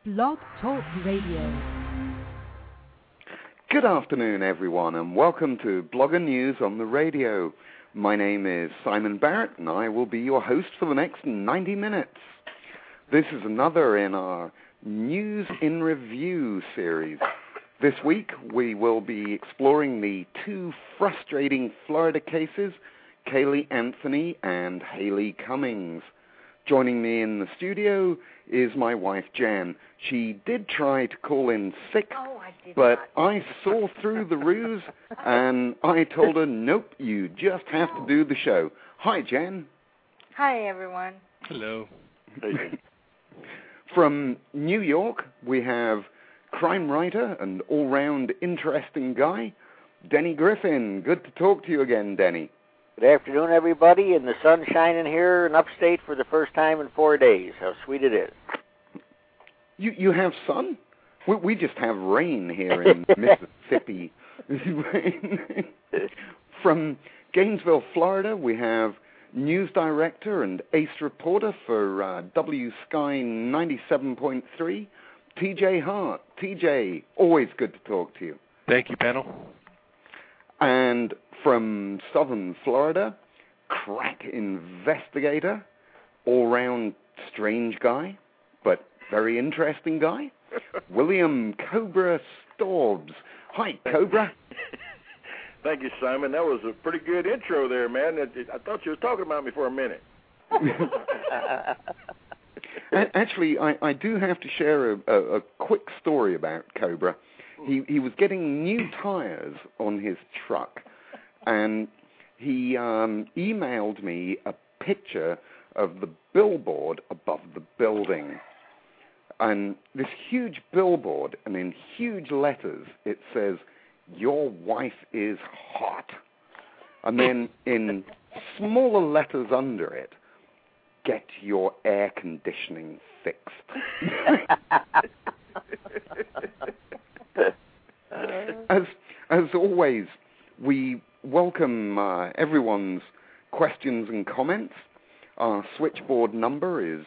Blog Talk Radio. Good afternoon, everyone, and welcome to Blogger News on the Radio. My name is Simon Barrett, and I will be your host for the next 90 minutes. This is another in our News in Review series. This week, we will be exploring the two frustrating Florida cases, Caylee Anthony and Haley Cummings. Joining me in the studio is my wife, Jan. She did try to call in sick, but I saw through the ruse, and I told her, nope, you just have to do the show. Hi, Jan. Hi, everyone. Hello. From New York, we have crime writer and all-round interesting guy, Denny Griffin. Good to talk to you again, Denny. Good afternoon, everybody, and the sun's shining here in upstate for the first time in 4 days. How sweet it is. You have sun? We just have rain here in Mississippi. From Gainesville, Florida, we have news director and ace reporter for W Sky 97.3, TJ Hart. TJ, always good to talk to you. Thank you, panel. And from Southern Florida, crack investigator, all-round strange guy, but very interesting guy, William Cobra Storbs. Hi, Cobra. Thank you, Simon. That was a pretty good intro there, man. I thought you were talking about me for a minute. Actually, I do have to share a quick story about Cobra. He was getting new tires on his truck, and he emailed me a picture of the billboard above the building. And this huge billboard, and in huge letters, it says, "Your wife is hot." And then in smaller letters under it, "Get your air conditioning fixed." As always, we welcome everyone's questions and comments. Our switchboard number is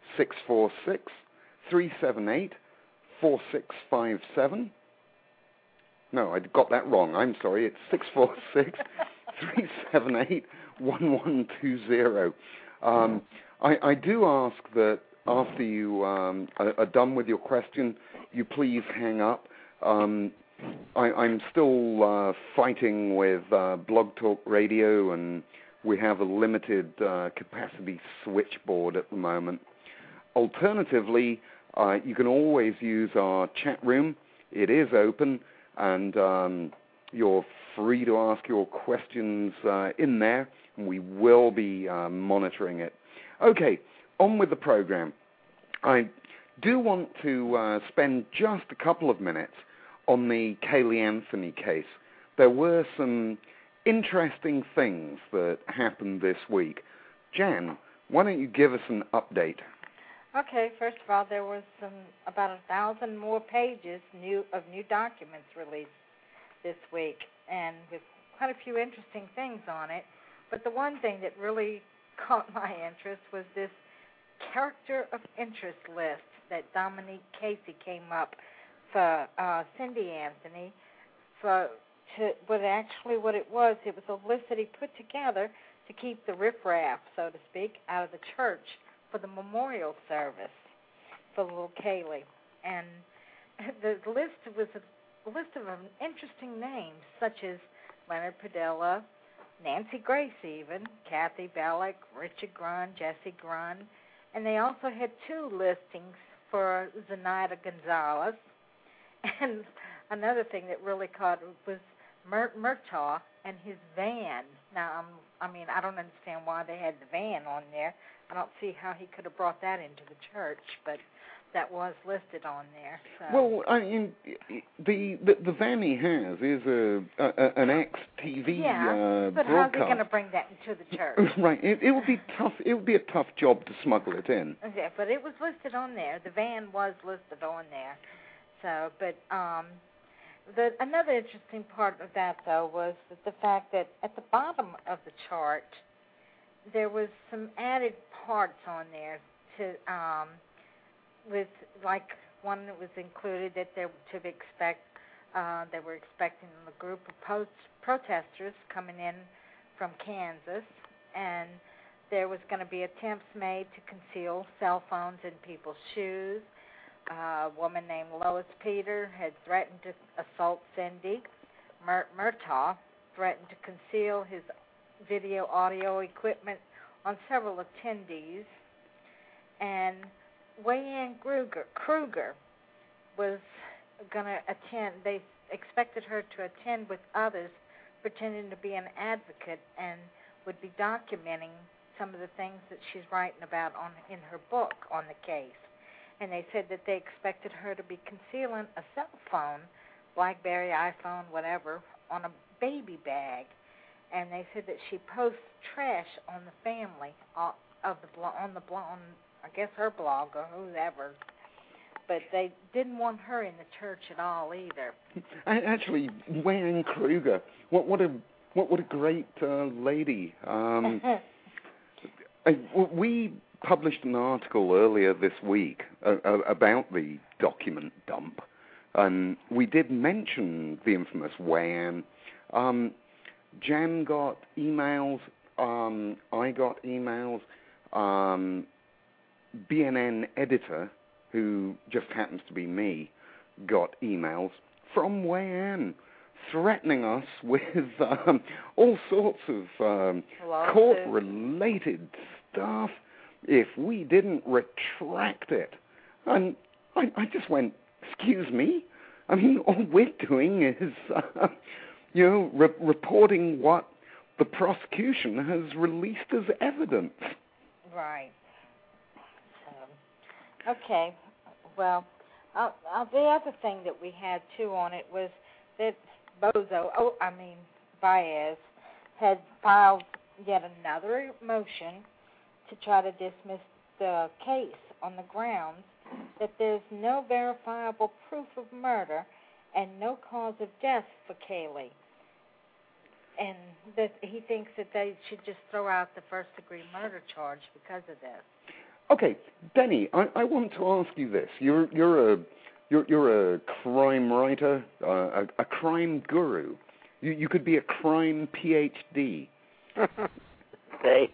646-378-4657. No, I got that wrong. I'm sorry. It's 646-378-1120. I do ask that after you are done with your question, you please hang up. I'm still fighting with Blog Talk Radio, and we have a limited capacity switchboard at the moment. Alternatively, you can always use our chat room. It is open, and you're free to ask your questions in there, and we will be monitoring it. Okay, on with the program. I do want to spend just a couple of minutes on the Caylee Anthony case. There were some interesting things that happened this week. Jan, why don't you give us an update? Okay, first of all, there was about 1,000 more pages of new documents released this week, and with quite a few interesting things on it. But the one thing that really caught my interest was this character of interest list that Dominique Casey came up for Cindy Anthony. What it was a list that he put together to keep the riffraff, so to speak, out of the church for the memorial service for little Caylee. And the list was a list of interesting names, such as Leonard Padilla, Nancy Grace even, Kathy Bellick, Richard Grun, Jesse Grun, and they also had two listings for Zenaida Gonzalez. And another thing that really caught was Murtaugh and his van. Now, I don't understand why they had the van on there. I don't see how he could have brought that into the church, but that was listed on there. So. Well, I mean, the van he has is an ex-TV but broadcast. how's he going to bring that into the church? Right. It would be tough. It would be a tough job to smuggle it in. Yeah, but it was listed on there. The van was listed on there. So, but another interesting part of that, though, was the fact that at the bottom of the chart, there was some added parts on there to with like one that was included that they were expecting a group of protesters coming in from Kansas, and there was going to be attempts made to conceal cell phones in people's shoes. A woman named Lois Peter had threatened to assault Cindy. Murtaugh threatened to conceal his video audio equipment on several attendees. And Wayanne Kruger was going to attend. They expected her to attend with others, pretending to be an advocate, and would be documenting some of the things that she's writing about in her book on the case. And they said that they expected her to be concealing a cell phone, BlackBerry, iPhone, whatever, on a baby bag. And they said that she posts trash on the family on I guess her blog or whoever. But they didn't want her in the church at all either. Actually, Wayanne Kruger, what a great lady. We published an article earlier this week about the document dump, and we did mention the infamous Wayanne. Jan got emails, I got emails, BNN editor, who just happens to be me, got emails from Wayanne threatening us with all sorts of court-related stuff if we didn't retract it. And I just went, excuse me? I mean, all we're doing is, reporting what the prosecution has released as evidence. Right. Okay. Well, the other thing that we had, too, on it was that Baez had filed yet another motion to try to dismiss the case on the grounds that there's no verifiable proof of murder and no cause of death for Kaylee. And that he thinks that they should just throw out the first-degree murder charge because of this. Okay, Denny, I want to ask you this. You're a crime writer, a crime guru. You could be a crime PhD. Okay.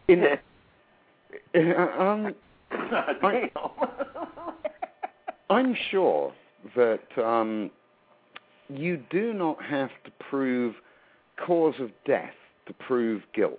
I'm sure that you do not have to prove cause of death to prove guilt.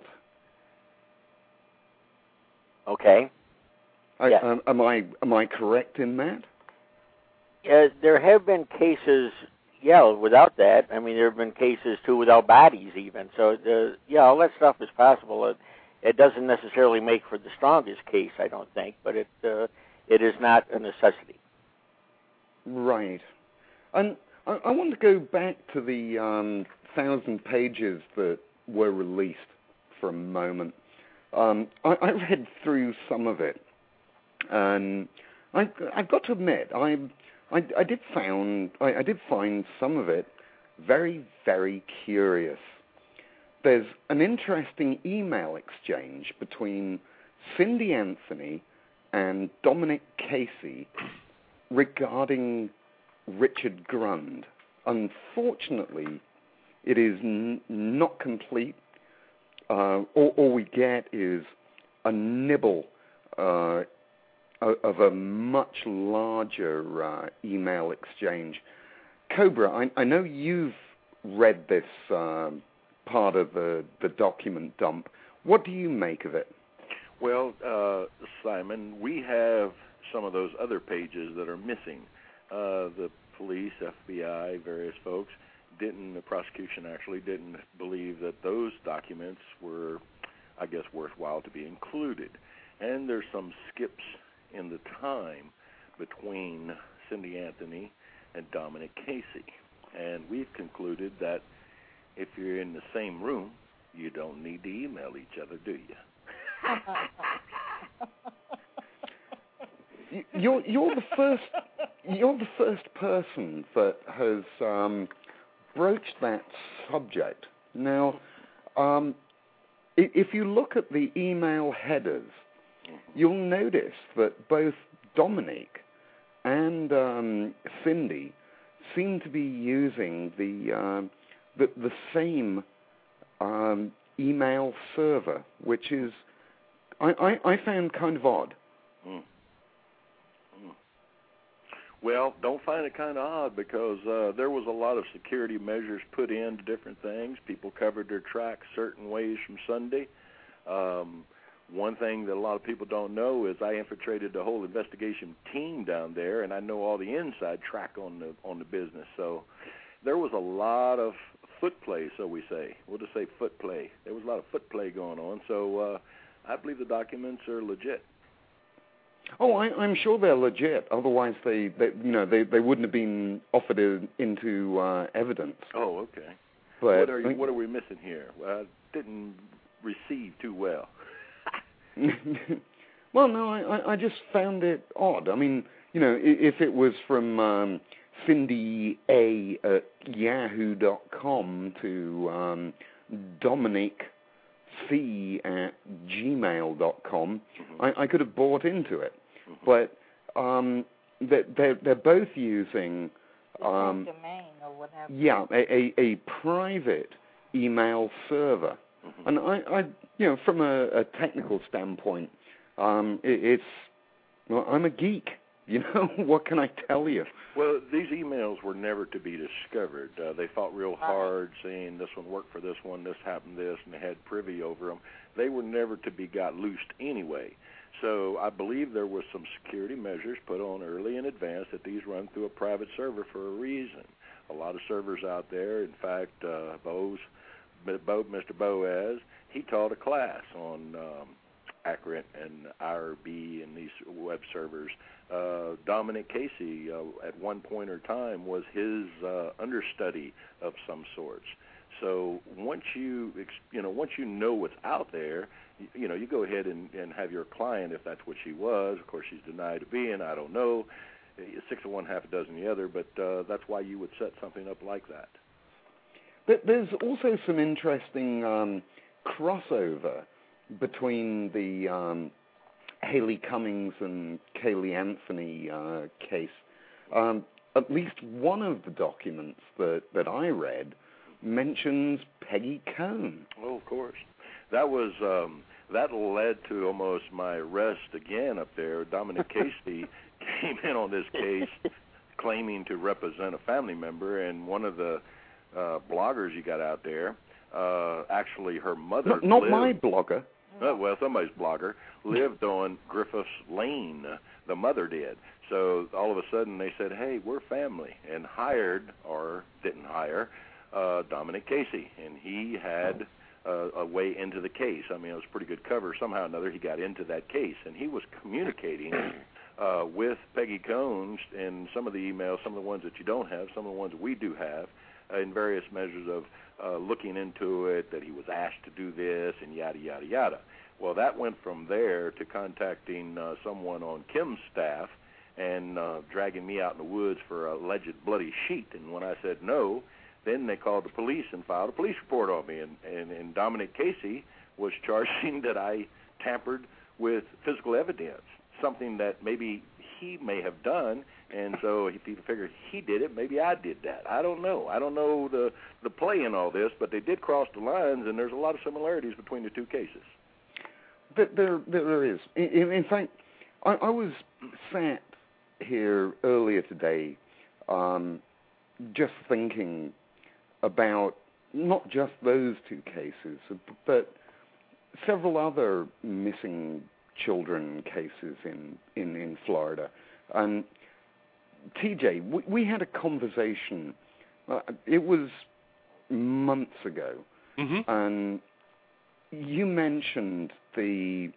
Okay. Yes. Am I correct in that? There have been cases, without that. I mean, there have been cases, too, without bodies even. So, all that stuff is possible. It doesn't necessarily make for the strongest case, I don't think, but it is not a necessity. Right. And I want to go back to the 1,000 pages that were released for a moment. I read through some of it, and I've got to admit, I did find some of it very, very curious. There's an interesting email exchange between Cindy Anthony and Dominic Casey regarding Richard Grund. Unfortunately, it is not complete. All we get is a nibble of a much larger email exchange. Cobra, I know you've read this part of the document dump. What do you make of it? Well, Simon, we have some of those other pages that are missing. The police, FBI, various folks, the prosecution actually didn't believe that those documents were, I guess, worthwhile to be included. And there's some skips in the time between Cindy Anthony and Dominic Casey. And we've concluded that if you're in the same room, you don't need to email each other, do you? You're the first person that has broached that subject. Now, if you look at the email headers, you'll notice that both Dominic and Cindy seem to be using the same email server, which is I found kind of odd. Mm. Mm. Well, don't find it kind of odd because there was a lot of security measures put into different things. People covered their tracks certain ways from Sunday. One thing that a lot of people don't know is I infiltrated the whole investigation team down there, and I know all the inside track on the business. So there was a lot of foot play, so we say. We'll just say foot play. There was a lot of foot play going on. So I believe the documents are legit. Oh, I'm sure they're legit. Otherwise, they wouldn't have been offered into evidence. Oh, okay. But what are we missing here? Didn't receive too well. Well, no, I just found it odd. I mean, if it was from Cindy A at yahoo.com to Dominic C at gmail.com, I could have bought into it. But they're both using domain or whatever. Yeah, a private email server. And I from a technical standpoint, it's I'm a geek. What can I tell you? Well, these emails were never to be discovered. They fought real hard, saying this one worked for this one, this happened this, and they had privy over them. They were never to be got loosed anyway. So I believe there was some security measures put on early in advance that these run through a private server for a reason. A lot of servers out there, in fact, Mr. Boaz, he taught a class on Accurate and IRB and these web servers. Dominic Casey, at one point or time, was his understudy of some sorts. So once you know what's out there, you go ahead and have your client, if that's what she was. Of course, she's denied to be, and I don't know. 6 of one, half a dozen the other, but that's why you would set something up like that. But there's also some interesting crossover between the Haley Cummings and Kaylee Anthony case. At least one of the documents that I read mentions Peggy Cohn. Oh, of course. That was that led to almost my arrest again up there. Dominic Casey came in on this case claiming to represent a family member, and one of the bloggers you got out there, actually her mother Not lived, my blogger. Well, somebody's blogger, lived on Griffiths Lane. The mother did. So all of a sudden they said, hey, we're family, and hired, or didn't hire, Dominic Casey. And he had a way into the case. I mean, it was a pretty good cover. Somehow or another he got into that case, and he was communicating with Peggy Cohn in some of the emails, some of the ones that you don't have, some of the ones we do have, in various measures of looking into it, that he was asked to do this, and yada, yada, yada. Well, that went from there to contacting someone on Kim's staff and dragging me out in the woods for an alleged bloody sheet. And when I said no, then they called the police and filed a police report on me. And Dominic Casey was charging that I tampered with physical evidence, something that maybe he may have done. And so if you figure he did it, maybe I did that. I don't know. I don't know the play in all this, but they did cross the lines, and there's a lot of similarities between the two cases. There is. In fact, I was sat here earlier today just thinking about not just those two cases, but several other missing children cases in Florida. And TJ, we had a conversation. It was months ago, and you mentioned the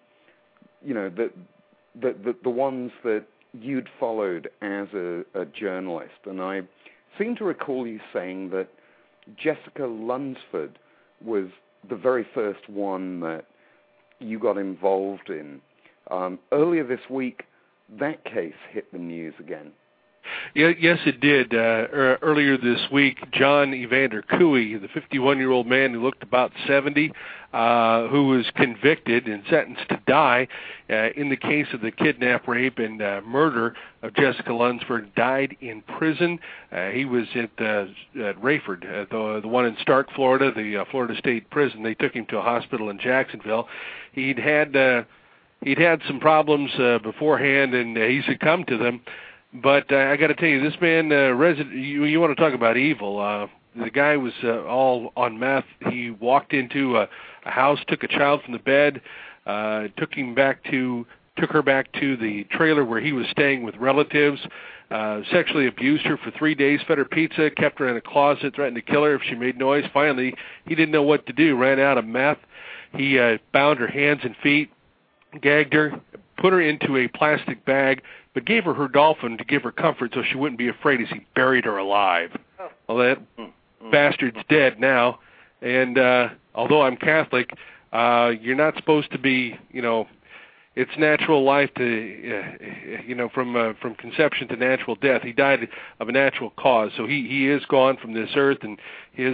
ones that you'd followed as a journalist, and I seem to recall you saying that Jessica Lunsford was the very first one that you got involved in. Earlier this week, that case hit the news again. Yes, it did. Earlier this week, John Evander Cooey, the 51-year-old man who looked about 70, who was convicted and sentenced to die in the case of the kidnap, rape, and murder of Jessica Lunsford, died in prison. He was at Rayford, the one in Stark, Florida, the Florida State Prison. They took him to a hospital in Jacksonville. He'd had some problems beforehand, and he succumbed to them. But I got to tell you, this man, you want to talk about evil. The guy was all on meth. He walked into a house, took a child from the bed, took her back to the trailer where he was staying with relatives, sexually abused her for 3 days, fed her pizza, kept her in a closet, threatened to kill her if she made noise. Finally, he didn't know what to do, ran out of meth. He bound her hands and feet, gagged her, put her into a plastic bag, but gave her dolphin to give her comfort so she wouldn't be afraid as he buried her alive. Well, that bastard's dead now, and although I'm Catholic, you're not supposed to be, it's natural life to, from conception to natural death. He died of a natural cause, so he is gone from this earth, and his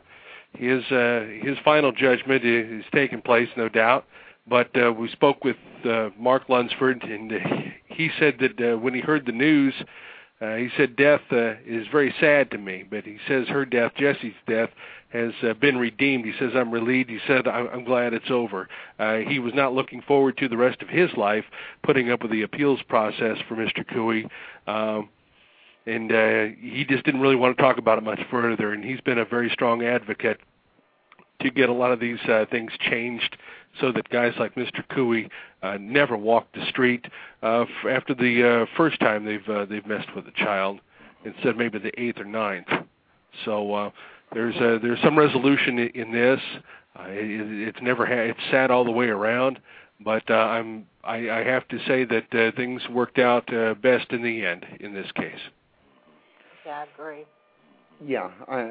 final judgment is taking place, no doubt. But we spoke with Mark Lunsford, and he said that when he heard the news, he said death is very sad to me, but he says her death, Jessie's death, has been redeemed. He says, I'm relieved. He said, I'm glad it's over. He was not looking forward to the rest of his life putting up with the appeals process for Mr. Cooey, and he just didn't really want to talk about it much further, and he's been a very strong advocate to get a lot of these things changed so that guys like Mr. Cooey never walk the street after the first time they've messed with a child, instead maybe the 8th or 9th. So there's some resolution in this. It's sad all the way around, but I have to say that things worked out best in the end in this case. Yeah, I agree. Yeah,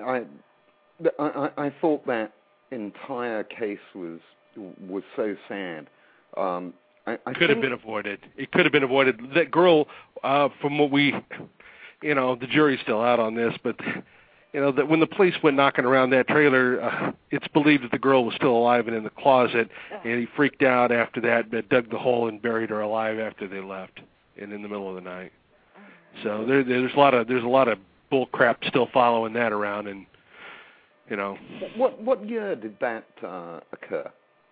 I thought that entire case was so sad. I could have been avoided. It could have been avoided. That girl, from what we, the jury's still out on this, but that when the police went knocking around that trailer, it's believed that the girl was still alive and in the closet, and he freaked out after that, but dug the hole and buried her alive after they left, and in the middle of the night. So there's a lot of bull crap still following that around, and What year did that occur?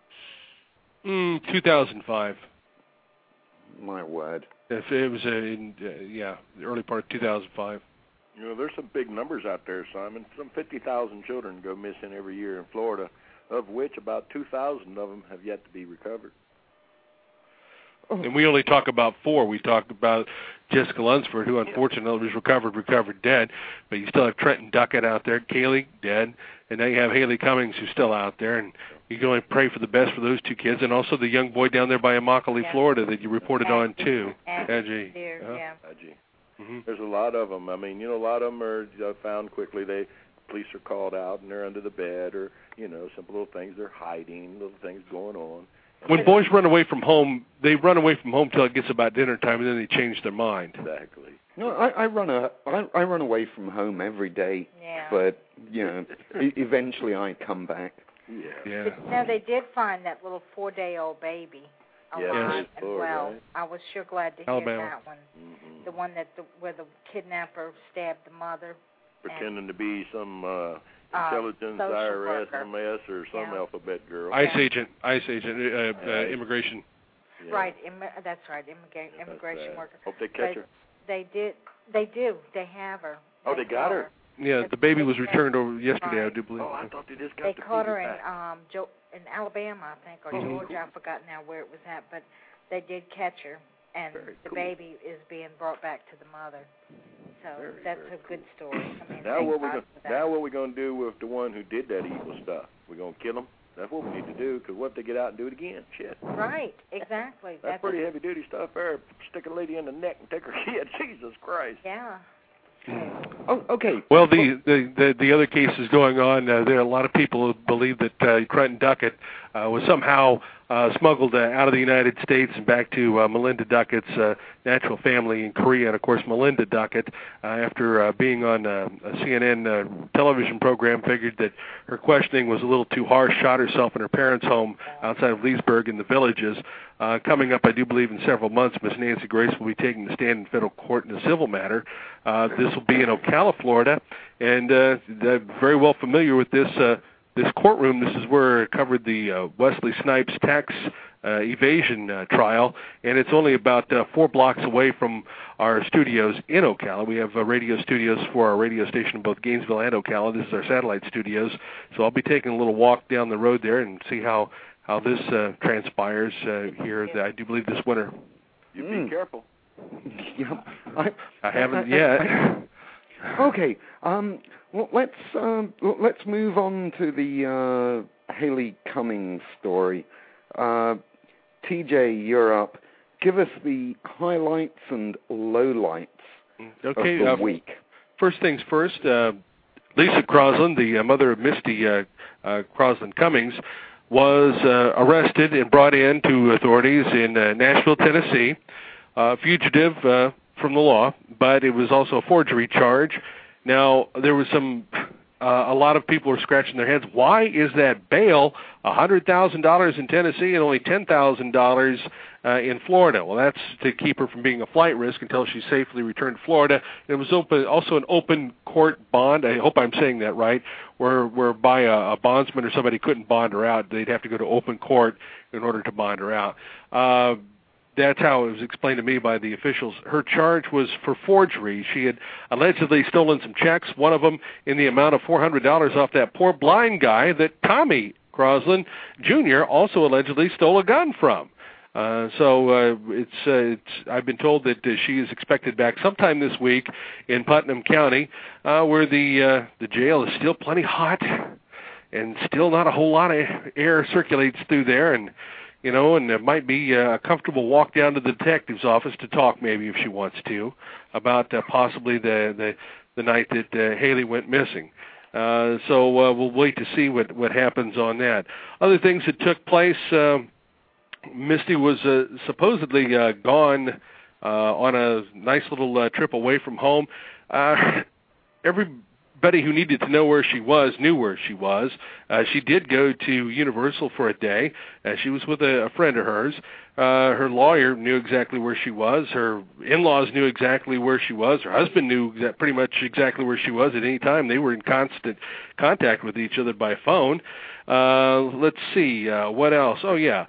2005. My word. It was the early part of 2005. There's some big numbers out there, Simon. Some 50,000 children go missing every year in Florida, of which about 2,000 of them have yet to be recovered. And we only talk about 4. We talked about Jessica Lunsford, who unfortunately was recovered dead. But you still have Trenton Duckett out there, Kaylee dead, and now you have Haley Cummings who's still out there. And you can only pray for the best for those 2 kids, and also the young boy down there by Immokalee, Florida, that you reported on too. Adji. Adji. There's a lot of them. I mean, a lot of them are found quickly. Police are called out, and they're under the bed, or simple little things. They're hiding, little things going on. When boys run away from home, they run away from home till it gets about dinner time, and then they change their mind. Exactly. No, I run away from home every day, but eventually I come back. Yeah. Now they did find that little 4-day-old baby alive and well. Right? I was sure glad to hear that one. Mm-hmm. The one where the kidnapper stabbed the mother, pretending to be some intelligence, IRS, MS, or some alphabet girl. ICE agent, immigration. Yeah. Right, that's right, immigration worker. Hope they catch her. They do. They have her. Oh, they got her? Yeah, the baby was returned over yesterday, I do believe. Oh, I thought they just got They caught her in Alabama, I think, or Georgia. I forgot now where it was at, but they did catch her, and the baby is being brought back to the mother. So that's a good story. I mean, now what we're going to do with the one who did that evil stuff? We're going to kill him? That's what we need to do, because what if they get out and do it again? Shit. Right, exactly. That's pretty heavy-duty stuff there. Stick a lady in the neck and take her kid. Jesus Christ. Yeah. Oh, okay. Well, the other cases going on, there are a lot of people who believe that Trenton Duckett was somehow smuggled out of the United States and back to Melinda Duckett's natural family in Korea. And, of course, Melinda Duckett, after being on a CNN television program, figured that her questioning was a little too harsh, shot herself in her parents' home outside of Leesburg in the Villages. Coming up, I do believe, in several months, Ms. Nancy Grace will be taking the stand in federal court in a civil matter. This will be in Ocala, Florida, and I'm very well familiar with this courtroom. This is where it covered the Wesley Snipes tax evasion trial, and it's only about 4 blocks away from our studios in Ocala. We have radio studios for our radio station in both Gainesville and Ocala. This is our satellite studios, so I'll be taking a little walk down the road there and see how this transpires here. I do believe this winter. You be careful. Yeah, I haven't yet. Okay. Well, let's move on to the Haley Cummings story. TJ, you're up. Give us the highlights and lowlights of the week. First things first. Lisa Crosland, the mother of Misty Crosland Cummings, was arrested and brought in to authorities in Nashville, Tennessee, fugitive from the law, but it was also a forgery charge. Now, there was a lot of people were scratching their heads. Why is that bail $100,000 in Tennessee and only $10,000 in Florida? Well, that's to keep her from being a flight risk until she safely returned to Florida. It was also an open court bond. I hope I'm saying that right, whereby a bondsman or somebody couldn't bond her out. They'd have to go to open court in order to bond her out. That's how it was explained to me by the officials. Her charge was for forgery. She had allegedly stolen some checks, one of them in the amount of $400 off that poor blind guy that Tommy Crosland Jr. also allegedly stole a gun from. It's I've been told that she is expected back sometime this week in Putnam County, where the jail is still plenty hot and still not a whole lot of air circulates through there, and it might be a comfortable walk down to the detective's office to talk, maybe if she wants to, about possibly the night that Haley went missing. So we'll wait to see what happens on that. Other things that took place. Misty was supposedly gone on a nice little trip away from home. Everybody who needed to know where she was knew where she was. She did go to Universal for a day. She was with a friend of hers. Her lawyer knew exactly where she was. Her in-laws knew exactly where she was. Her husband knew pretty much exactly where she was at any time. They were in constant contact with each other by phone. Let's see, what else? Oh, yeah.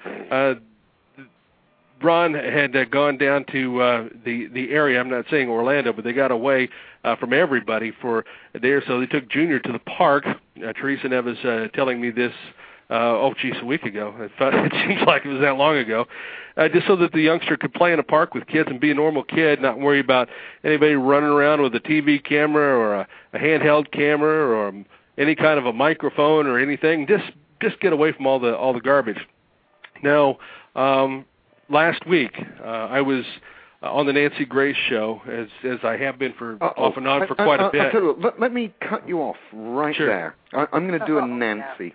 Ron had gone down to the area. I'm not saying Orlando, but they got away from everybody for a day or so. They took Junior to the park. Teresa Neves telling me this, a week ago. It seems like it was that long ago. Just so that the youngster could play in a park with kids and be a normal kid, not worry about anybody running around with a TV camera or a handheld camera or any kind of a microphone or anything. Just get away from all the garbage. Now, last week, I was on the Nancy Grace show, as I have been off and on for quite a bit. Let me cut you off right there. I'm going to do a Nancy.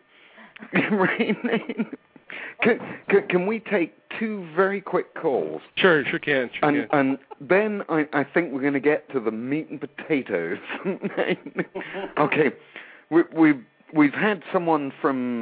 Can we take 2 very quick calls? Sure can. And then I think we're going to get to the meat and potatoes. Okay, we've had someone from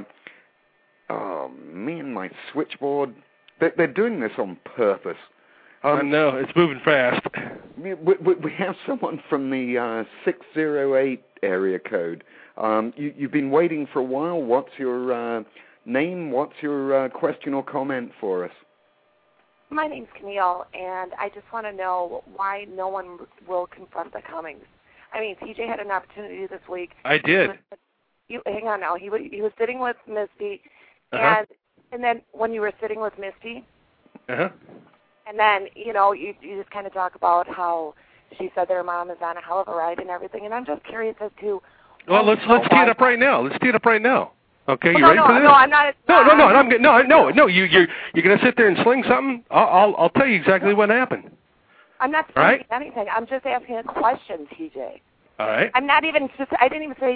me and my switchboard. They're doing this on purpose. No, it's moving fast. We have someone from the 608 area code. You've been waiting for a while. What's your name? What's your question or comment for us? My name's Camille, and I just want to know why no one will confront the Cummings. I mean, TJ had an opportunity this week. I did. Hang on now. He was sitting with Misty, uh-huh. and then when you were sitting with Misty, uh-huh. and then, you just kind of talk about how she said their mom is on a hell of a ride and everything, and I'm just curious as to... Well, let's tee it up right now. Let's tee it up right now. Okay, you ready for this? No, I'm not. No. You're gonna sit there and sling something? I'll tell you exactly what happened. I'm not saying anything. I'm just asking a question, TJ. All right. I'm not even. I didn't even say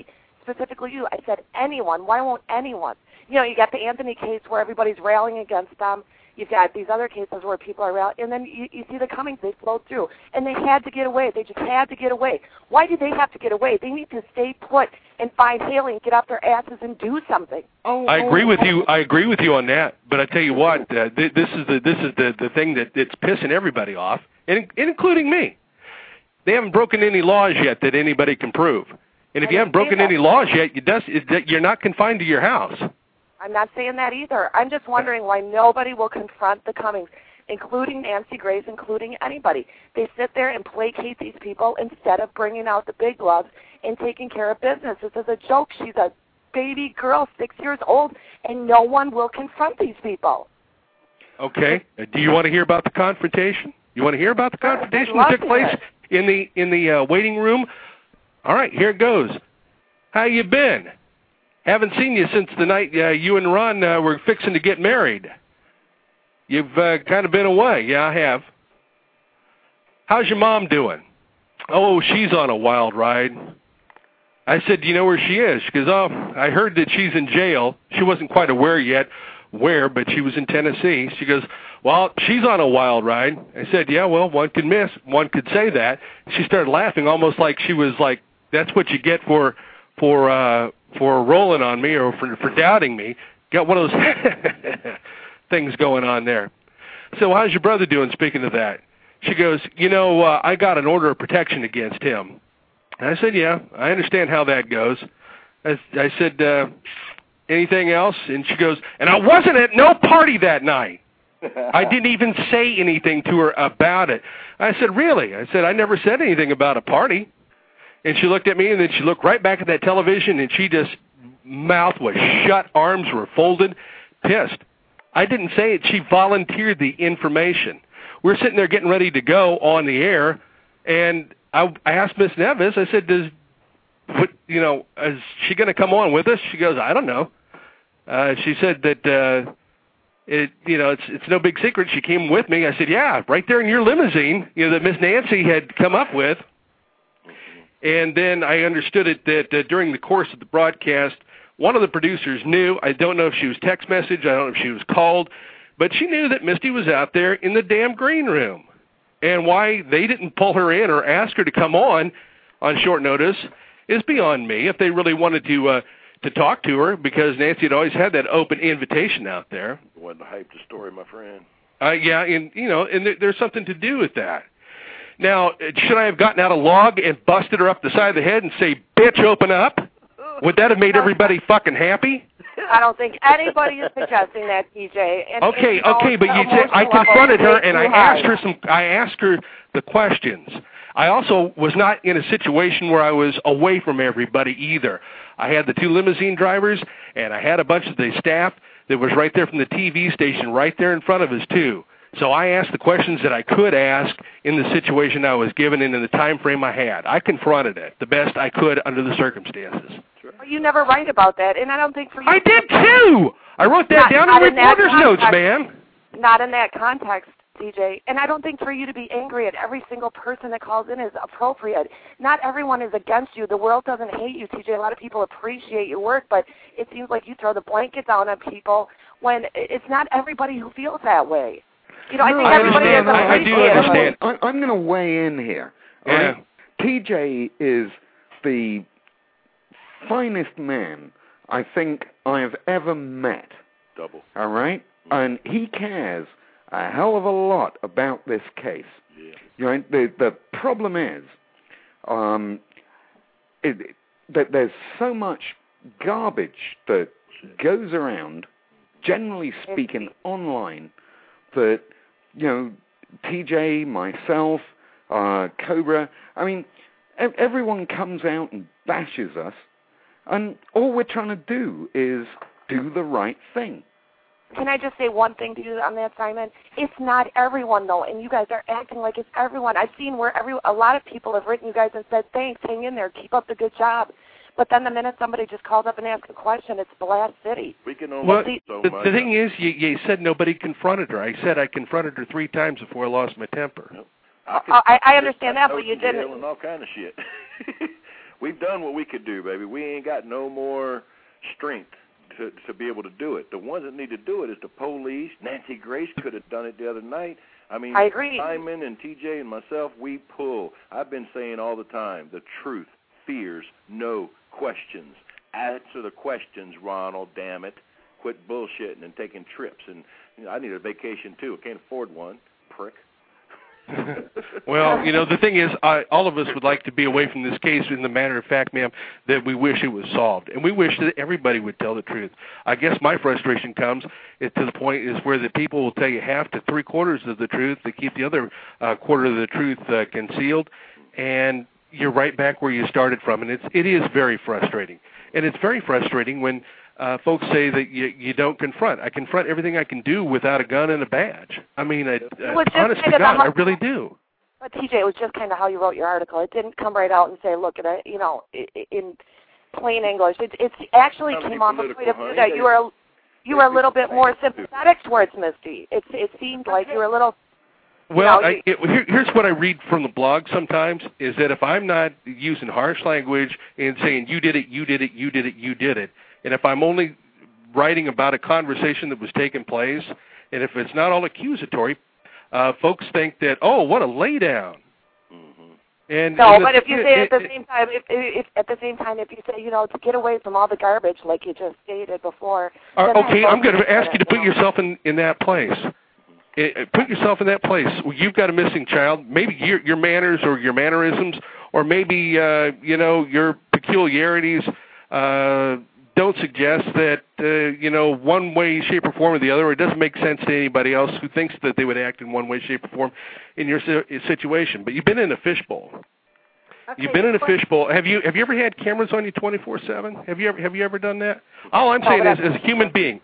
specifically you. I said anyone. Why won't anyone? You know, you got the Anthony case where everybody's railing against them. You've got these other cases where people are railing, and then you see the Cummings, they flowed through. And they had to get away. They just had to get away. Why did they have to get away? They need to stay put and find Haley and get off their asses and do something. I agree with you. I agree with you on that. But I tell you what, this is the thing that's pissing everybody off, including me. They haven't broken any laws yet that anybody can prove. And if you haven't broken any laws yet, you're not confined to your house. I'm not saying that either. I'm just wondering why nobody will confront the Cummings, including Nancy Grace, including anybody. They sit there and placate these people instead of bringing out the big gloves and taking care of business. This is a joke. She's a baby girl, 6 years old, and no one will confront these people. Okay. Do you want to hear about the confrontation? You want to hear about the confrontation that took place in the waiting room? All right, here it goes. How you been? Haven't seen you since the night you and Ron were fixing to get married. You've kind of been away. Yeah, I have. How's your mom doing? Oh, she's on a wild ride. I said, do you know where she is? She goes, oh, I heard that she's in jail. She wasn't quite aware yet where, but she was in Tennessee. She goes, well, she's on a wild ride. I said, yeah, well, one could say that. She started laughing almost like she was like, that's what you get for rolling on me or for doubting me. Got one of those things going on there. So how's your brother doing, speaking of that? She goes, you know, I got an order of protection against him. And I said, yeah, I understand how that goes. I said, anything else? And she goes, and I wasn't at no party that night. I didn't even say anything to her about it. I said, really? I said, I never said anything about a party. And she looked at me, and then she looked right back at that television, and she just, mouth was shut, arms were folded, pissed. I didn't say it. She volunteered the information. We're sitting there getting ready to go on the air, and I asked Miss Nevis, I said, is she going to come on with us? She goes, I don't know. She said that, it's no big secret. She came with me. I said, yeah, right there in your limousine, that Miss Nancy had come up with. And then I understood it that during the course of the broadcast, one of the producers knew. I don't know if she was text messaged. I don't know if she was called. But she knew that Misty was out there in the damn green room. And why they didn't pull her in or ask her to come on short notice is beyond me. If they really wanted to talk to her, because Nancy had always had that open invitation out there. It wasn't to hype the story, my friend. Yeah, and there's something to do with that. Now, should I have gotten out a log and busted her up the side of the head and say, bitch, open up? Would that have made everybody fucking happy? I don't think anybody is suggesting that, TJ. Okay, but you said I confronted her and I asked her the questions. I also was not in a situation where I was away from everybody either. I had the two limousine drivers and I had a bunch of the staff that was right there from the TV station right there in front of us too. So I asked the questions that I could ask in the situation I was given and in the time frame I had. I confronted it the best I could under the circumstances. Sure. You never write about that, and I don't think for you. I did too! I wrote that down in reporter's notes, man. Not in that context, DJ. And I don't think for you to be angry at every single person that calls in is appropriate. Not everyone is against you. The world doesn't hate you, TJ. A lot of people appreciate your work, but it seems like you throw the blanket down on people when it's not everybody who feels that way. I think everybody is appreciative. I do understand. I'm going to weigh in here. Yeah. Right? TJ is the finest man I think I have ever met. Double. All right? And he cares a hell of a lot about this case. Yeah. The problem is that there's so much garbage that goes around, generally speaking, online, that, TJ, myself, Cobra, everyone comes out and bashes us, and all we're trying to do is do the right thing. Can I just say one thing to you on that, Simon? It's not everyone, though, and you guys are acting like it's everyone. I've seen where a lot of people have written you guys and said, thanks, hang in there, keep up the good job. But then the minute somebody just calls up and asks a question, it's Blast City. We can only the thing is, you said nobody confronted her. I said I confronted her 3 times before I lost my temper. Yep. I understand that, but you didn't. And all kind of shit. we've done what we could do, baby. We ain't got no more strength to be able to do it. The ones that need to do it is the police. Nancy Grace could have done it the other night. I mean, I agree. Simon and TJ and myself, we pull. I've been saying all the time, the truth fears no questions. Answer the questions, Ronald, damn it. Quit bullshitting and taking trips. And I need a vacation, too. I can't afford one, prick. Well, the thing is, all of us would like to be away from this case in the matter of fact, ma'am, that we wish it was solved. And we wish that everybody would tell the truth. I guess my frustration comes to the point is where the people will tell you half to three-quarters of the truth. They keep the other quarter of the truth concealed. And you're right back where you started from. And it is very frustrating. And it's very frustrating when folks say that you don't confront. I confront everything I can do without a gun and a badge. I mean, honest to God, I really do. But TJ, it was just kind of how you wrote your article. It didn't come right out and say, look, in plain English. It actually came off the point of view that you were a little bit more sympathetic towards Misty. It seemed like you were a little. Well, here's what I read from the blog sometimes, is that if I'm not using harsh language and saying, you did it, you did it, you did it, you did it, and if I'm only writing about a conversation that was taking place, and if it's not all accusatory, folks think that, oh, what a laydown. Mm-hmm. But if you say at the same time, if you say, to get away from all the garbage, like you just stated before. Okay, I'm going to ask you to put yourself in that place. Put yourself in that place. You've got a missing child. Maybe your manners or your mannerisms, or maybe your peculiarities don't suggest that one way, shape, or form or the other. It doesn't make sense to anybody else who thinks that they would act in one way, shape, or form in your situation. But you've been in a fishbowl. Okay, you've been in a fishbowl. Have you ever had cameras on you 24/7? Have you ever done that? All I'm saying is, as a human being.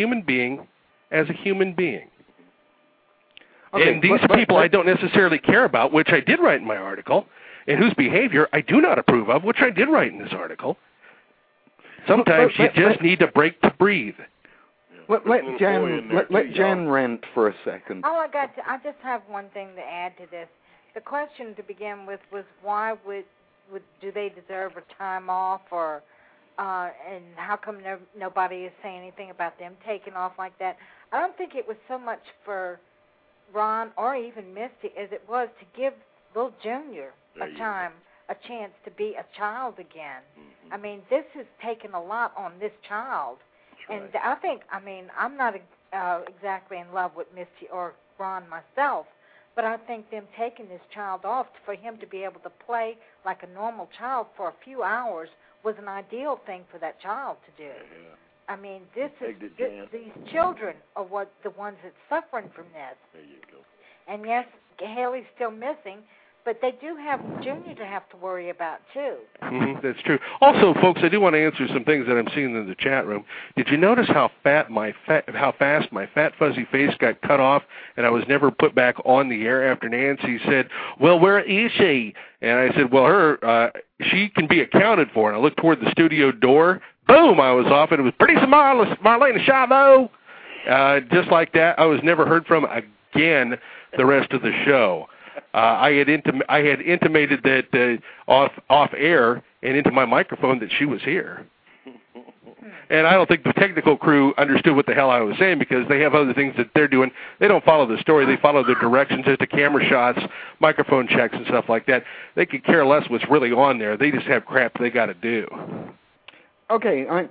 Okay, and these people I don't necessarily care about, which I did write in my article, and whose behavior I do not approve of, which I did write in this article. Sometimes you just need a break to breathe. Let Jan rant for a second. I just have one thing to add to this. The question to begin with was why do they deserve a time off, or and how come nobody is saying anything about them taking off like that? I don't think it was so much for Ron or even Misty as it was to give Lil Junior a chance to be a child again. Mm-hmm. I mean, this has taken a lot on this child. That's right. And I'm not exactly in love with Misty or Ron myself, but I think them taking this child off for him to be able to play like a normal child for a few hours was an ideal thing for that child to do. Yeah. I mean, these children are the ones that's suffering from this. There you go. And yes, Haley's still missing, but they do have Junior to have to worry about too. Mm-hmm, that's true. Also, folks, I do want to answer some things that I'm seeing in the chat room. Did you notice how fast my fat fuzzy face got cut off, and I was never put back on the air after Nancy said, "Well, where is she?" And I said, "Well, she can be accounted for." And I looked toward the studio door. Boom! I was off, and it was pretty Marlena Chavot. Just like that, I was never heard from again the rest of the show. I had intimated that off air and into my microphone that she was here. And I don't think the technical crew understood what the hell I was saying, because they have other things that they're doing. They don't follow the story. They follow the directions as to camera shots, microphone checks, and stuff like that. They could care less what's really on there. They just have crap they got to do. Okay, I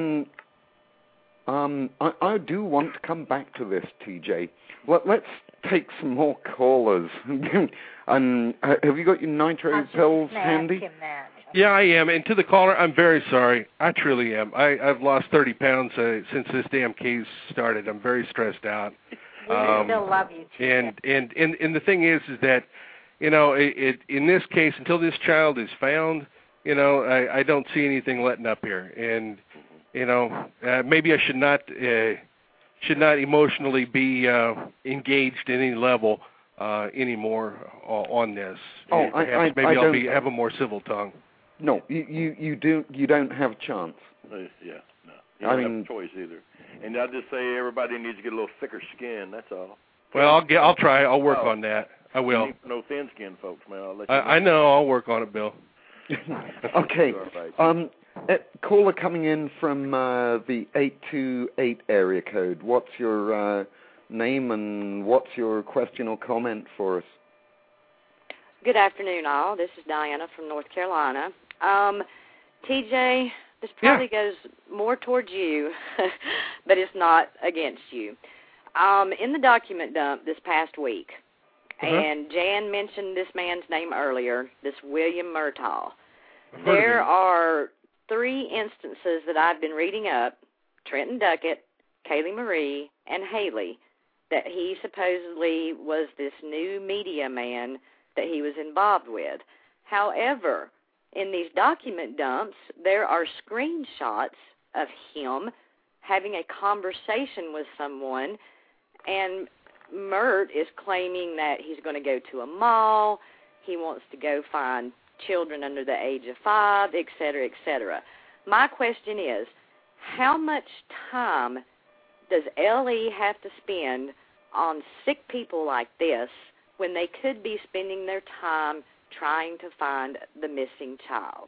do want to come back to this, TJ. Let's take some more callers. And have you got your nitro pills handy? Yeah, I am. And to the caller, I'm very sorry. I truly am. I've lost 30 pounds since this damn case started. I'm very stressed out. We still love you, too. And the thing is that, in this case, until this child is found, I don't see anything letting up here. And, maybe I should not emotionally be engaged at any level anymore on this. Oh, maybe I'll have a more civil tongue. No, you don't have a chance. Yeah, no. You don't have a choice either. And I'll just say everybody needs to get a little thicker skin. That's all. Well, I'll try. I'll work on that. I will. No thin skin, folks, man. I know. I'll work on it, Bill. Okay. Caller coming in from the 828 area code. What's your name and what's your question or comment for us? Good afternoon, all. This is Diana from North Carolina. TJ, this probably goes more towards you, but it's not against you. In the document dump this past week, and Jan mentioned this man's name earlier, this William Murtaugh. There are 3 instances that I've been reading up, Trenton Duckett, Kaylee Marie, and Haley, that he supposedly was this new media man that he was involved with. However, in these document dumps, there are screenshots of him having a conversation with someone, and Mert is claiming that he's going to go to a mall, he wants to go find children under the age of 5, et cetera, et cetera. My question is, how much time does LE have to spend on sick people like this when they could be spending their time trying to find the missing child?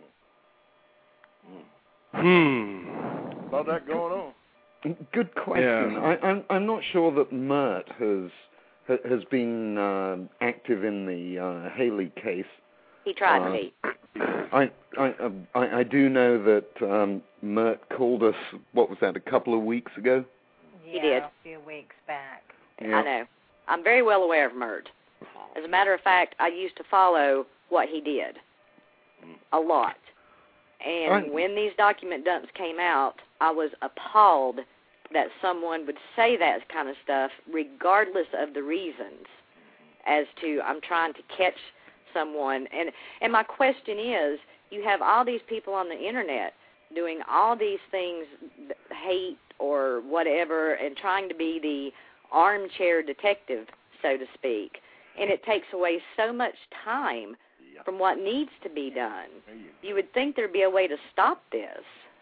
About that going on. Good question. Yeah. I'm not sure that Mert has been active in the Haley case. He tried to be. I do know that Mert called us. What was that? A couple of weeks ago. He did a few weeks back. Yeah. I know. I'm very well aware of Mert. As a matter of fact, I used to follow what he did a lot. And when these document dumps came out, I was appalled that someone would say that kind of stuff regardless of the reasons as to I'm trying to catch someone. And my question is, you have all these people on the Internet doing all these things, hate or whatever, and trying to be the armchair detective, so to speak. And it takes away so much time from what needs to be done. You would think there'd be a way to stop this.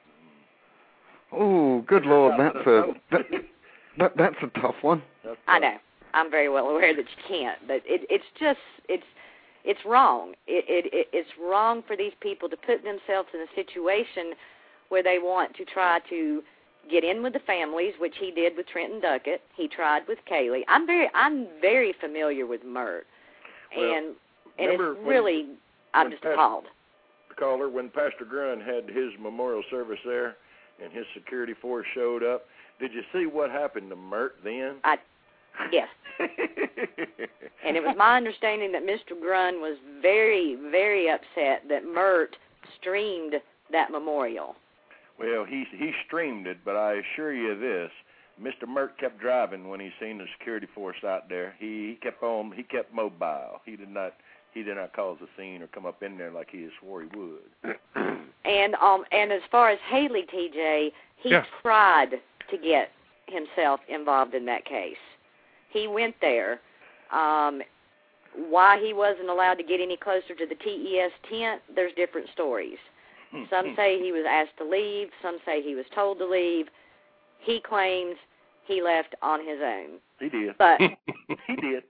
Oh, good Lord, that's a tough one. I know. I'm very well aware that you can't, but it's wrong. It's wrong for these people to put themselves in a situation where they want to try to get in with the families, which he did with Trenton Duckett. He tried with Kaylee. I'm very familiar with Mert, and it's really I'm just appalled. Caller, when Pastor Grun had his memorial service there, and his security force showed up, did you see what happened to Mert then? Yes. And it was my understanding that Mr. Grun was very, very upset that Mert streamed that memorial. Well, he streamed it, but I assure you this, Mr. Mert kept driving when he seen the security force out there. He kept mobile. He did not cause a scene or come up in there like he swore he would. And as far as Haley, TJ, he tried to get himself involved in that case. He went there. Why he wasn't allowed to get any closer to the TES tent, there's different stories. Some say he was asked to leave. Some say he was told to leave. He claims he left on his own. He did. But he did.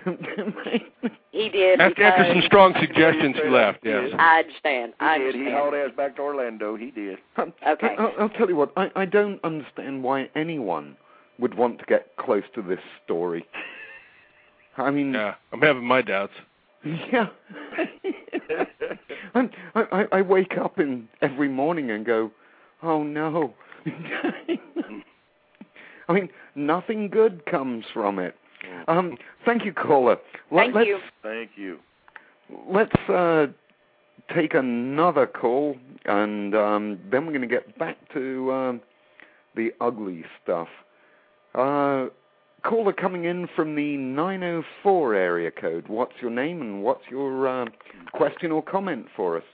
He did. After some strong suggestions, he left, yes. I understand. He hauled ass back to Orlando. He did. Okay. I'll tell you what, I don't understand why anyone would want to get close to this story. I mean... Yeah, I'm having my doubts. Yeah. I wake up every morning and go, oh, no. I mean, nothing good comes from it. Thank you, caller. Thank you. Thank you. Let's take another call, and then we're going to get back to the ugly stuff. Caller coming in from the 904 area code. What's your name and what's your question or comment for us?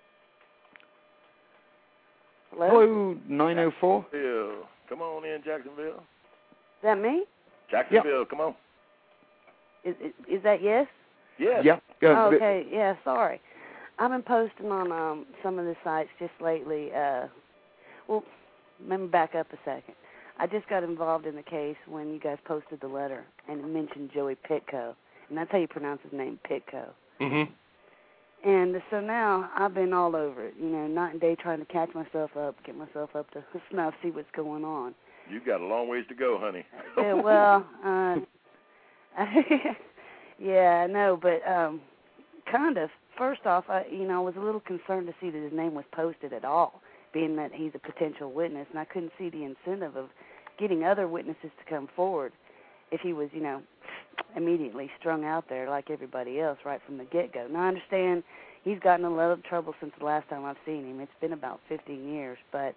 Hello 904. Jacksonville. Come on in, Jacksonville. Is that me? Jacksonville, come on. Is that yes? Yes. Yeah. Okay, yeah, sorry. I've been posting on some of the sites just lately. Well, let me back up a second. I just got involved in the case when you guys posted the letter and it mentioned Joey Pitko. And that's how you pronounce his name, Pitko. Mm-hmm. And so now I've been all over it, night and day trying to catch myself up, get myself up to snuff, see what's going on. You've got a long ways to go, honey. Yeah, well, yeah, I know, but kind of. First off, I was a little concerned to see that his name was posted at all, being that he's a potential witness, and I couldn't see the incentive of getting other witnesses to come forward if he was, immediately strung out there like everybody else right from the get-go. Now, I understand he's gotten in a lot of trouble since the last time I've seen him. It's been about 15 years, but,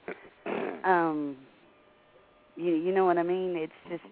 you know what I mean? It's just,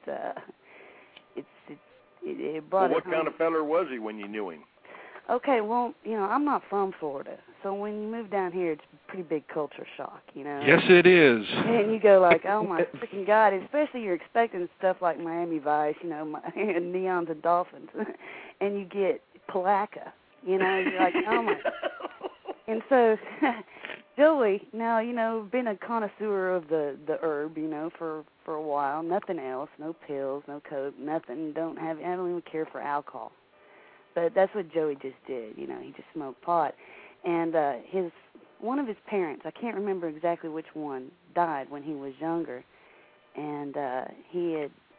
it brought well, what kind of feller was he when you knew him? Okay, well, I'm not from Florida, so when you move down here, it's a pretty big culture shock, Yes, it is. And you go like, oh, my freaking God, especially you're expecting stuff like Miami Vice, Neons and Dolphins, and you get Palaca, you're like, oh, my. And so Joey, now, been a connoisseur of the herb, for a while, nothing else, no pills, no coke, nothing, I don't even care for alcohol. But that's what Joey just did, he just smoked pot. And one of his parents, I can't remember exactly which one, died when he was younger. And he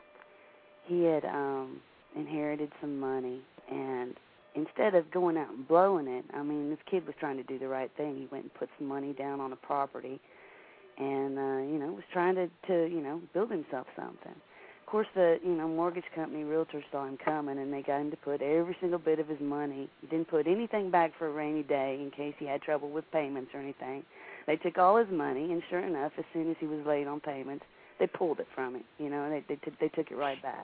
had inherited some money, and instead of going out and blowing it, this kid was trying to do the right thing. He went and put some money down on a property and was trying to build himself something. Of course, the mortgage company realtors saw him coming, and they got him to put every single bit of his money. He didn't put anything back for a rainy day in case he had trouble with payments or anything. They took all his money, and sure enough, as soon as he was late on payments, they pulled it from him. They took it right back.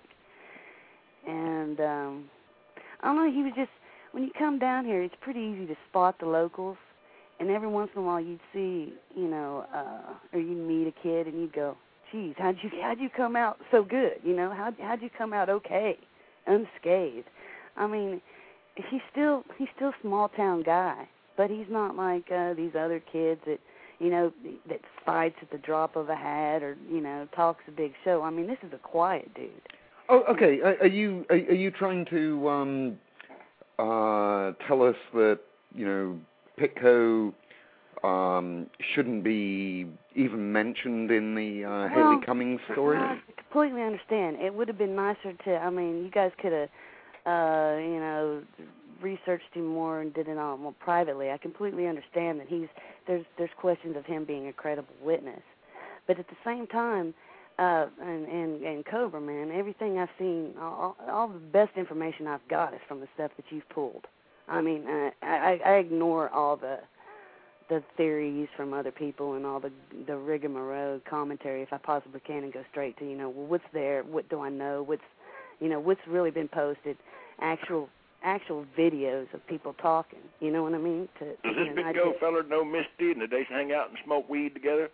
And I don't know. He was just, when you come down here, it's pretty easy to spot the locals, and every once in a while you'd see, or you'd meet a kid, and you'd go, geez, how'd you come out so good? How'd you come out okay, unscathed? He's still a small town guy, but he's not like these other kids that that fights at the drop of a hat or talks a big show. This is a quiet dude. Oh, okay. Are you trying to tell us that Pitco shouldn't be even mentioned in the Haley Cummings story? I completely understand. It would have been nicer to, you guys could have, researched him more and did it all more privately. I completely understand that there's questions of him being a credible witness. But at the same time, and Cobra, man, everything I've seen, all the best information I've got is from the stuff that you've pulled. I ignore all the theories from other people and all the rigmarole commentary if I possibly can, and go straight to what's there, what do I know, what's really been posted, actual videos of people talking. You know what I mean? Does this Pitco feller know Misty and did they hang out and smoke weed together?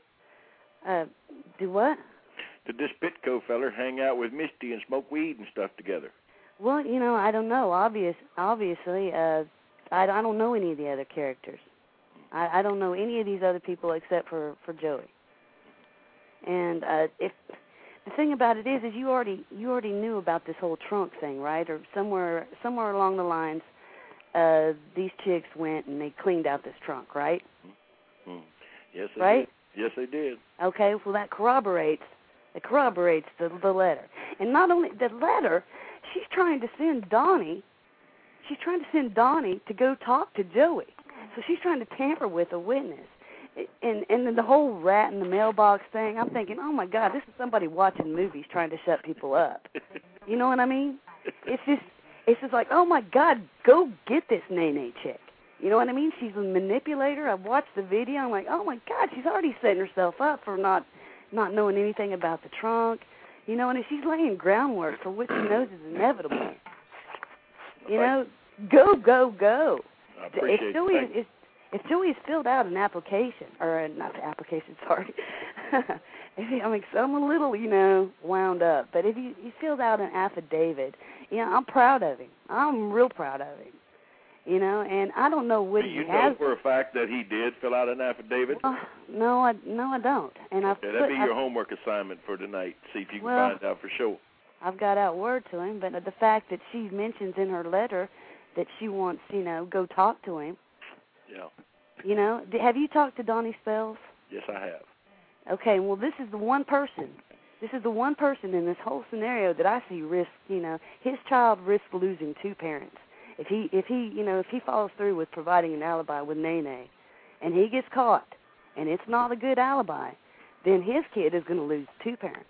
Do what? Did this Pitco feller hang out with Misty and smoke weed and stuff together? Well, I don't know. Obviously, I don't know any of the other characters. I don't know any of these other people except for Joey. And if the thing about it is you already knew about this whole trunk thing, right? Or somewhere along the lines, these chicks went and they cleaned out this trunk, right? Mm-hmm. Yes, they right? did. Yes, they did. Okay, well that corroborates the letter. And not only the letter, she's trying to send Donnie to go talk to Joey. So she's trying to tamper with a witness. And then the whole rat in the mailbox thing, I'm thinking, oh, my God, this is somebody watching movies trying to shut people up. You know what I mean? It's just like, oh, my God, go get this Nene chick. You know what I mean? She's a manipulator. I've watched the video. I'm like, oh, my God, she's already setting herself up for not knowing anything about the trunk. You know, and she's laying groundwork for what she knows is inevitable. Go. I appreciate it. If Joey's filled out an application, or not the application, sorry. I'm a little, wound up. But if he filled out an affidavit, I'm proud of him. I'm real proud of him. And I don't know what he has. You know for a fact that he did fill out an affidavit? No, I don't. And that'd be your homework assignment for tonight. See if you can find out for sure. I've got out word to him, but the fact that she mentions in her letter that she wants, go talk to him, Yeah. You know, have you talked to Donnie Spells? Yes, I have. Okay, well, this is the one person. This is the one person in this whole scenario that I see risk. You know, his child risks losing two parents if he follows through with providing an alibi with Nene, and he gets caught, and it's not a good alibi, then his kid is going to lose two parents.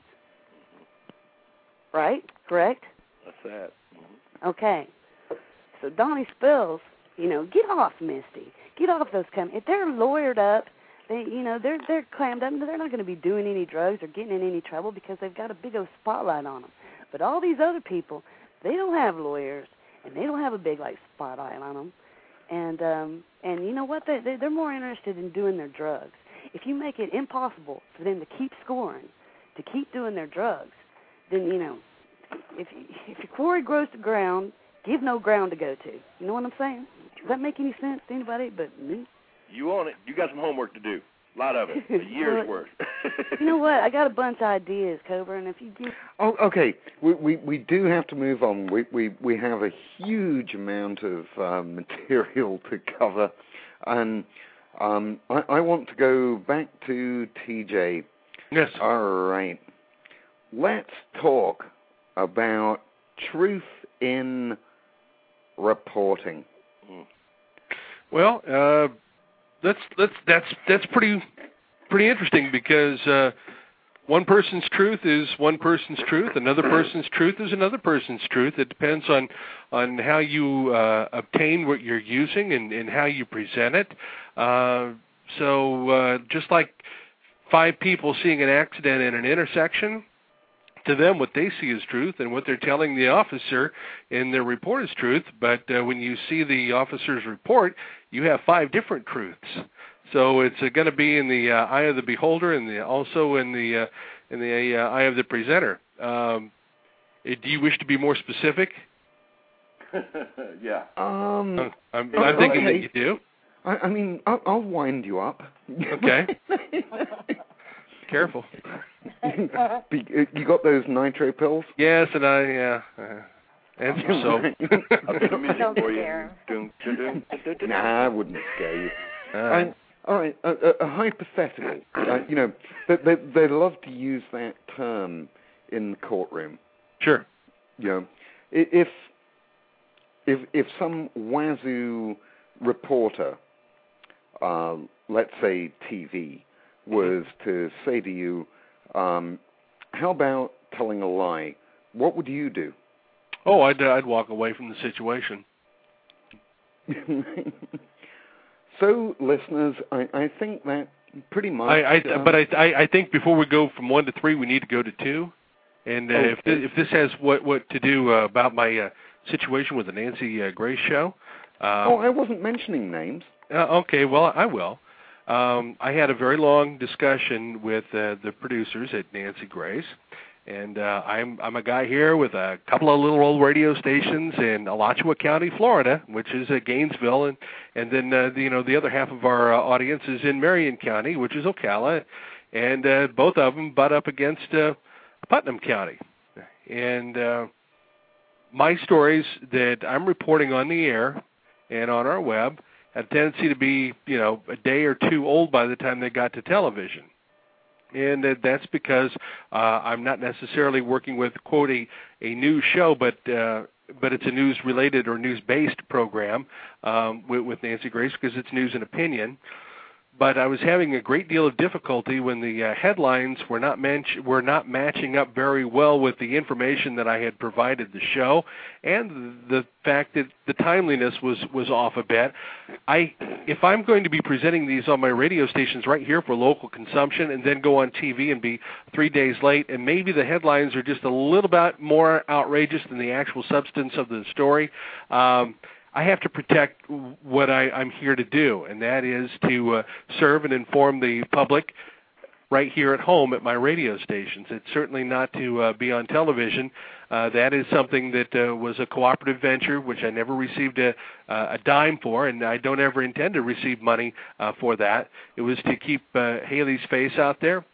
Right? Correct? That's that. Mm-hmm. Okay. So Donnie Spells, you know, get off Misty. Get off those If they're lawyered up, they're clammed up. They're not going to be doing any drugs or getting in any trouble because they've got a big old spotlight on them. But all these other people, they don't have lawyers and they don't have a big spotlight on them. And you know what? They're more interested in doing their drugs. If you make it impossible for them to keep scoring, to keep doing their drugs, then if your quarry grows to ground, give no ground to go to. You know what I'm saying? Does that make any sense to anybody but me? You own it. You got some homework to do. A lot of it. A year's worth. You know what? I got a bunch of ideas, Cobra, and if you give... Oh, okay. We do have to move on. We have a huge amount of material to cover, and I want to go back to TJ. Yes. All right. Let's talk about truth in reporting. Well, that's pretty interesting because one person's truth is one person's truth, another person's truth is another person's truth. It depends on how you obtain what you're using and how you present it. So just like five people seeing an accident in an intersection, to them, what they see is truth, and what they're telling the officer in their report is truth. But when you see the officer's report, you have five different truths. So it's going to be in the eye of the beholder, and also in the eye of the presenter. Do you wish to be more specific? Yeah. I'm thinking that you do. I mean, I'll wind you up. Okay. Careful. You got those nitro pills? Yes, and and some soap. Don't scare him. Nah, I wouldn't scare you. All right, a hypothetical. They love to use that term in the courtroom. Sure. If some wazoo reporter, let's say TV, was to say to you, how about telling a lie? What would you do? Oh, I'd walk away from the situation. So, listeners, I think that pretty much... But I think before we go from 1 to 3, we need to go to 2. And if this has what to do about my situation with the Nancy Grace show... I wasn't mentioning names. Okay, well, I will. I had a very long discussion with the producers at Nancy Grace, and I'm a guy here with a couple of little old radio stations in Alachua County, Florida, which is Gainesville, and then the other half of our audience is in Marion County, which is Ocala, and both of them butt up against Putnam County, and my stories that I'm reporting on the air and on our web had a tendency to be, a day or two old by the time they got to television. And that's because I'm not necessarily working with, quote, a news show, but it's a news-related or news-based program with Nancy Grace because it's news and opinion. But I was having a great deal of difficulty when the headlines were not matching up very well with the information that I had provided the show, and the fact that the timeliness was off a bit. If I'm going to be presenting these on my radio stations right here for local consumption and then go on TV and be 3 days late, and maybe the headlines are just a little bit more outrageous than the actual substance of the story, I have to protect what I'm here to do, and that is to serve and inform the public right here at home at my radio stations. It's certainly not to be on television. That is something that was a cooperative venture, which I never received a dime for, and I don't ever intend to receive money for that. It was to keep Haley's face out there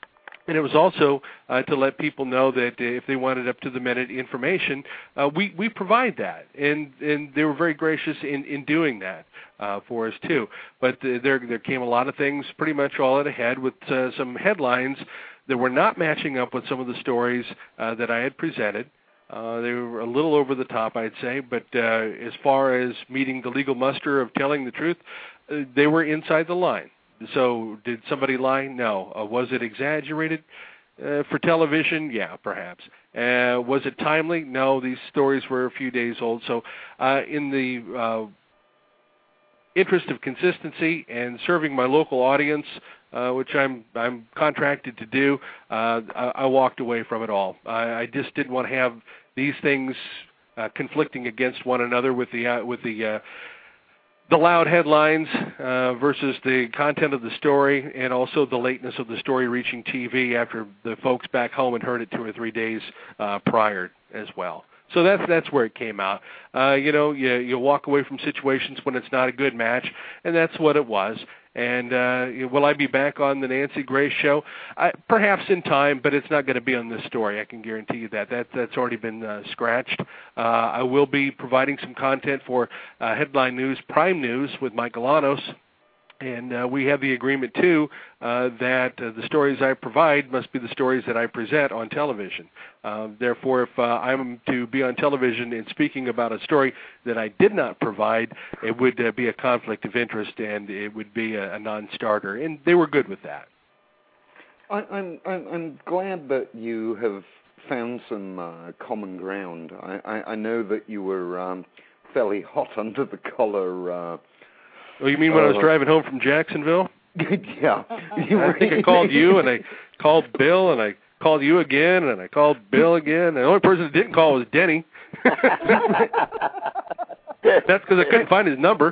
And it was also to let people know that if they wanted up-to-the-minute information, we provide that. And they were very gracious in doing that for us, too. But there came a lot of things pretty much all at a head with some headlines that were not matching up with some of the stories that I had presented. They were a little over the top, I'd say. But as far as meeting the legal muster of telling the truth, they were inside the line. So did somebody lie? No. Was it exaggerated for television? Yeah, perhaps. Was it timely? No, these stories were a few days old. So in the interest of consistency and serving my local audience, which I'm contracted to do, I walked away from it all. I just didn't want to have these things conflicting against one another with the loud headlines versus the content of the story, and also the lateness of the story reaching TV after the folks back home had heard it 2 or 3 days prior as well. So that's where it came out. You walk away from situations when it's not a good match, and that's what it was. And will I be back on the Nancy Grace show? Perhaps in time, but it's not going to be on this story. I can guarantee you that. That's already been scratched. I will be providing some content for Headline News, Prime News with Mike Galanos. And we have the agreement, too, that the stories I provide must be the stories that I present on television. Therefore, if I'm to be on television and speaking about a story that I did not provide, it would be a conflict of interest and it would be a non-starter. And they were good with that. I'm glad that you have found some common ground. I know that you were fairly hot under the collar. Oh, you mean when I was driving home from Jacksonville? Yeah. I think I called you, and I called Bill, and I called you again, and I called Bill again. The only person that didn't call was Denny. That's because I couldn't find his number.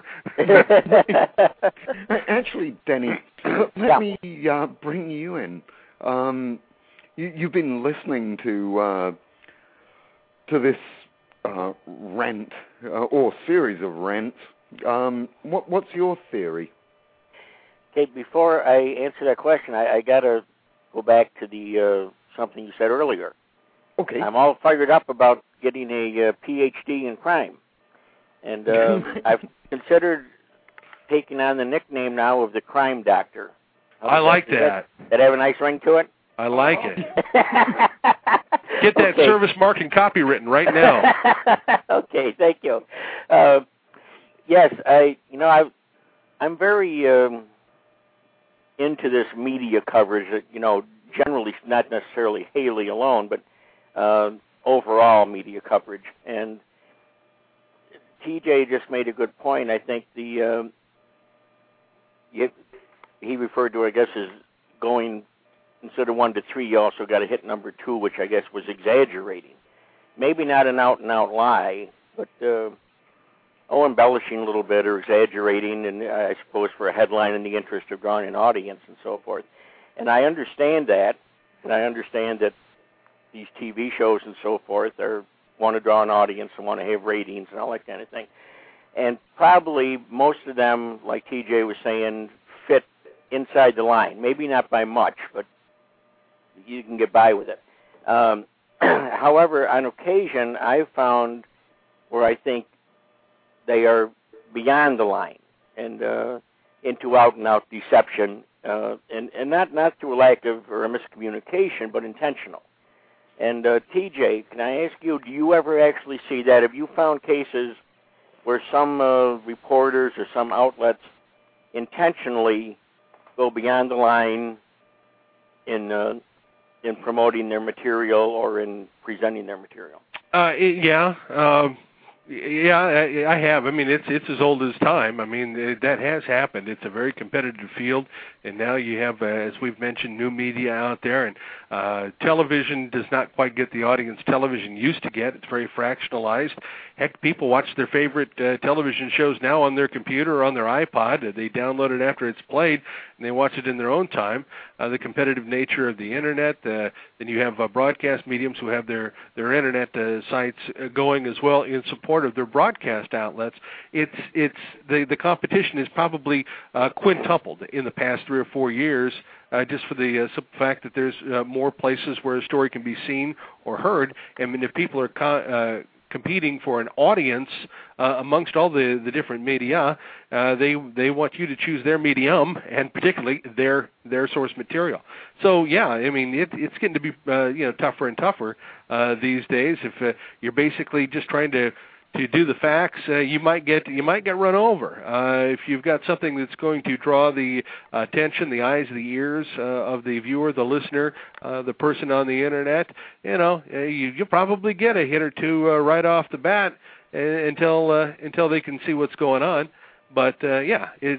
Actually, Denny, let me bring you in. You've been listening to this rant, or series of rants. What's your theory? Okay, before I answer that question, I got to go back to the something you said earlier. Okay. I'm all fired up about getting a PhD in crime. And I've considered taking on the nickname now of the crime doctor. I like that. That have a nice ring to it? I like it. Get that service mark and copy written right now. Okay, thank you. Yes, I'm very into this media coverage that, generally not necessarily Haley alone, but overall media coverage. And TJ just made a good point. I think he referred to it, I guess, as going, instead of 1 to 3, you also got to hit number 2, which I guess was exaggerating. Maybe not an out-and-out lie, but embellishing a little bit or exaggerating, and I suppose for a headline in the interest of drawing an audience and so forth. And I understand that, and I understand that these TV shows and so forth want to draw an audience and want to have ratings and all that kind of thing. And probably most of them, like TJ was saying, fit inside the line. Maybe not by much, but you can get by with it. However, on occasion, I've found where I think they are beyond the line and into out-and-out deception, and not through a lack of or a miscommunication, but intentional. And TJ, can I ask you, do you ever actually see that? Have you found cases where some reporters or some outlets intentionally go beyond the line in promoting their material or in presenting their material? Yeah, I have. I mean, it's as old as time. I mean, that has happened. It's a very competitive field, and now you have, as we've mentioned, new media out there, and television does not quite get the audience television used to get. It's very fractionalized. Heck, people watch their favorite television shows now on their computer or on their iPod. They download it after it's played, and they watch it in their own time. The competitive nature of the Internet, then you have broadcast mediums who have their Internet sites going as well in support support of their broadcast outlets, it's the competition is probably quintupled in the past 3 or 4 years, just for the simple fact that there's more places where a story can be seen or heard. I mean, if people are competing for an audience amongst all the different media, they want you to choose their medium and particularly their source material. So yeah, I mean it's getting to be tougher and tougher these days. If you're basically just trying to do the facts, you might get run over. If you've got something that's going to draw the attention, the eyes, the ears of the viewer, the listener, the person on the internet, you'll probably get a hit or two right off the bat until they can see what's going on. But it's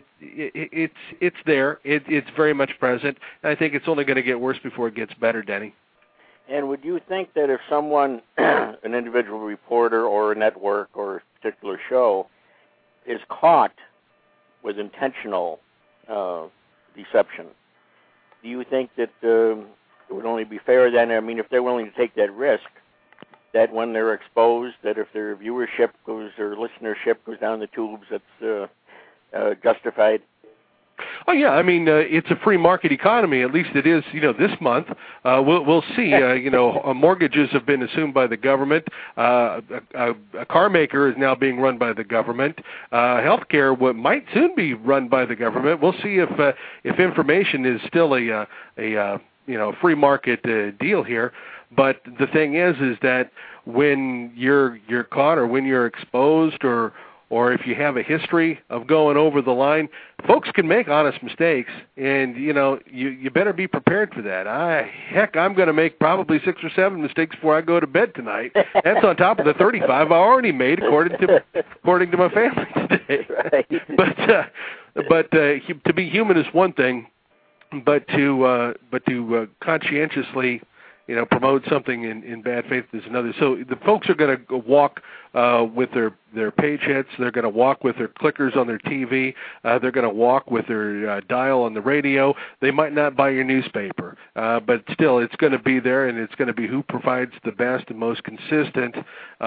there. It's very much present. And I think it's only going to get worse before it gets better, Denny. And would you think that if someone, an individual reporter or a network or a particular show, is caught with intentional deception, do you think that it would only be fair then, I mean, if they're willing to take that risk, that when they're exposed, that if their viewership goes or listenership goes down the tubes, that's justified? Oh yeah, I mean it's a free market economy. At least it is, this month. We'll see. Mortgages have been assumed by the government. A car maker is now being run by the government. Healthcare might soon be run by the government. We'll see if information is still a free market deal here. But the thing is that when you're caught or when you're exposed or if you have a history of going over the line, folks can make honest mistakes, and you better be prepared for that. I'm going to make probably 6 or 7 mistakes before I go to bed tonight. That's on top of the 35 I already made, according to my family today. Right. But to be human is one thing, but to conscientiously promote something in bad faith is another. So the folks are going to walk with their page hits. They're going to walk with their clickers on their TV. They're going to walk with their dial on the radio. They might not buy your newspaper, but still it's going to be there, and it's going to be who provides the best and most consistent.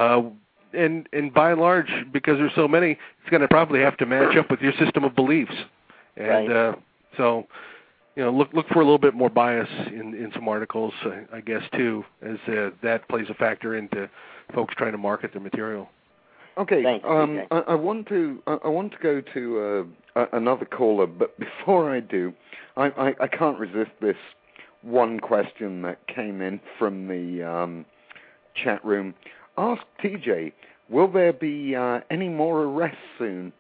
And by and large, because there's so many, it's going to probably have to match up with your system of beliefs. And right. So look for a little bit more bias in some articles, I guess, too, as that plays a factor into folks trying to market their material. Okay, I want to go to another caller, but before I do, I can't resist this one question that came in from the chat room. Ask TJ, will there be any more arrests soon?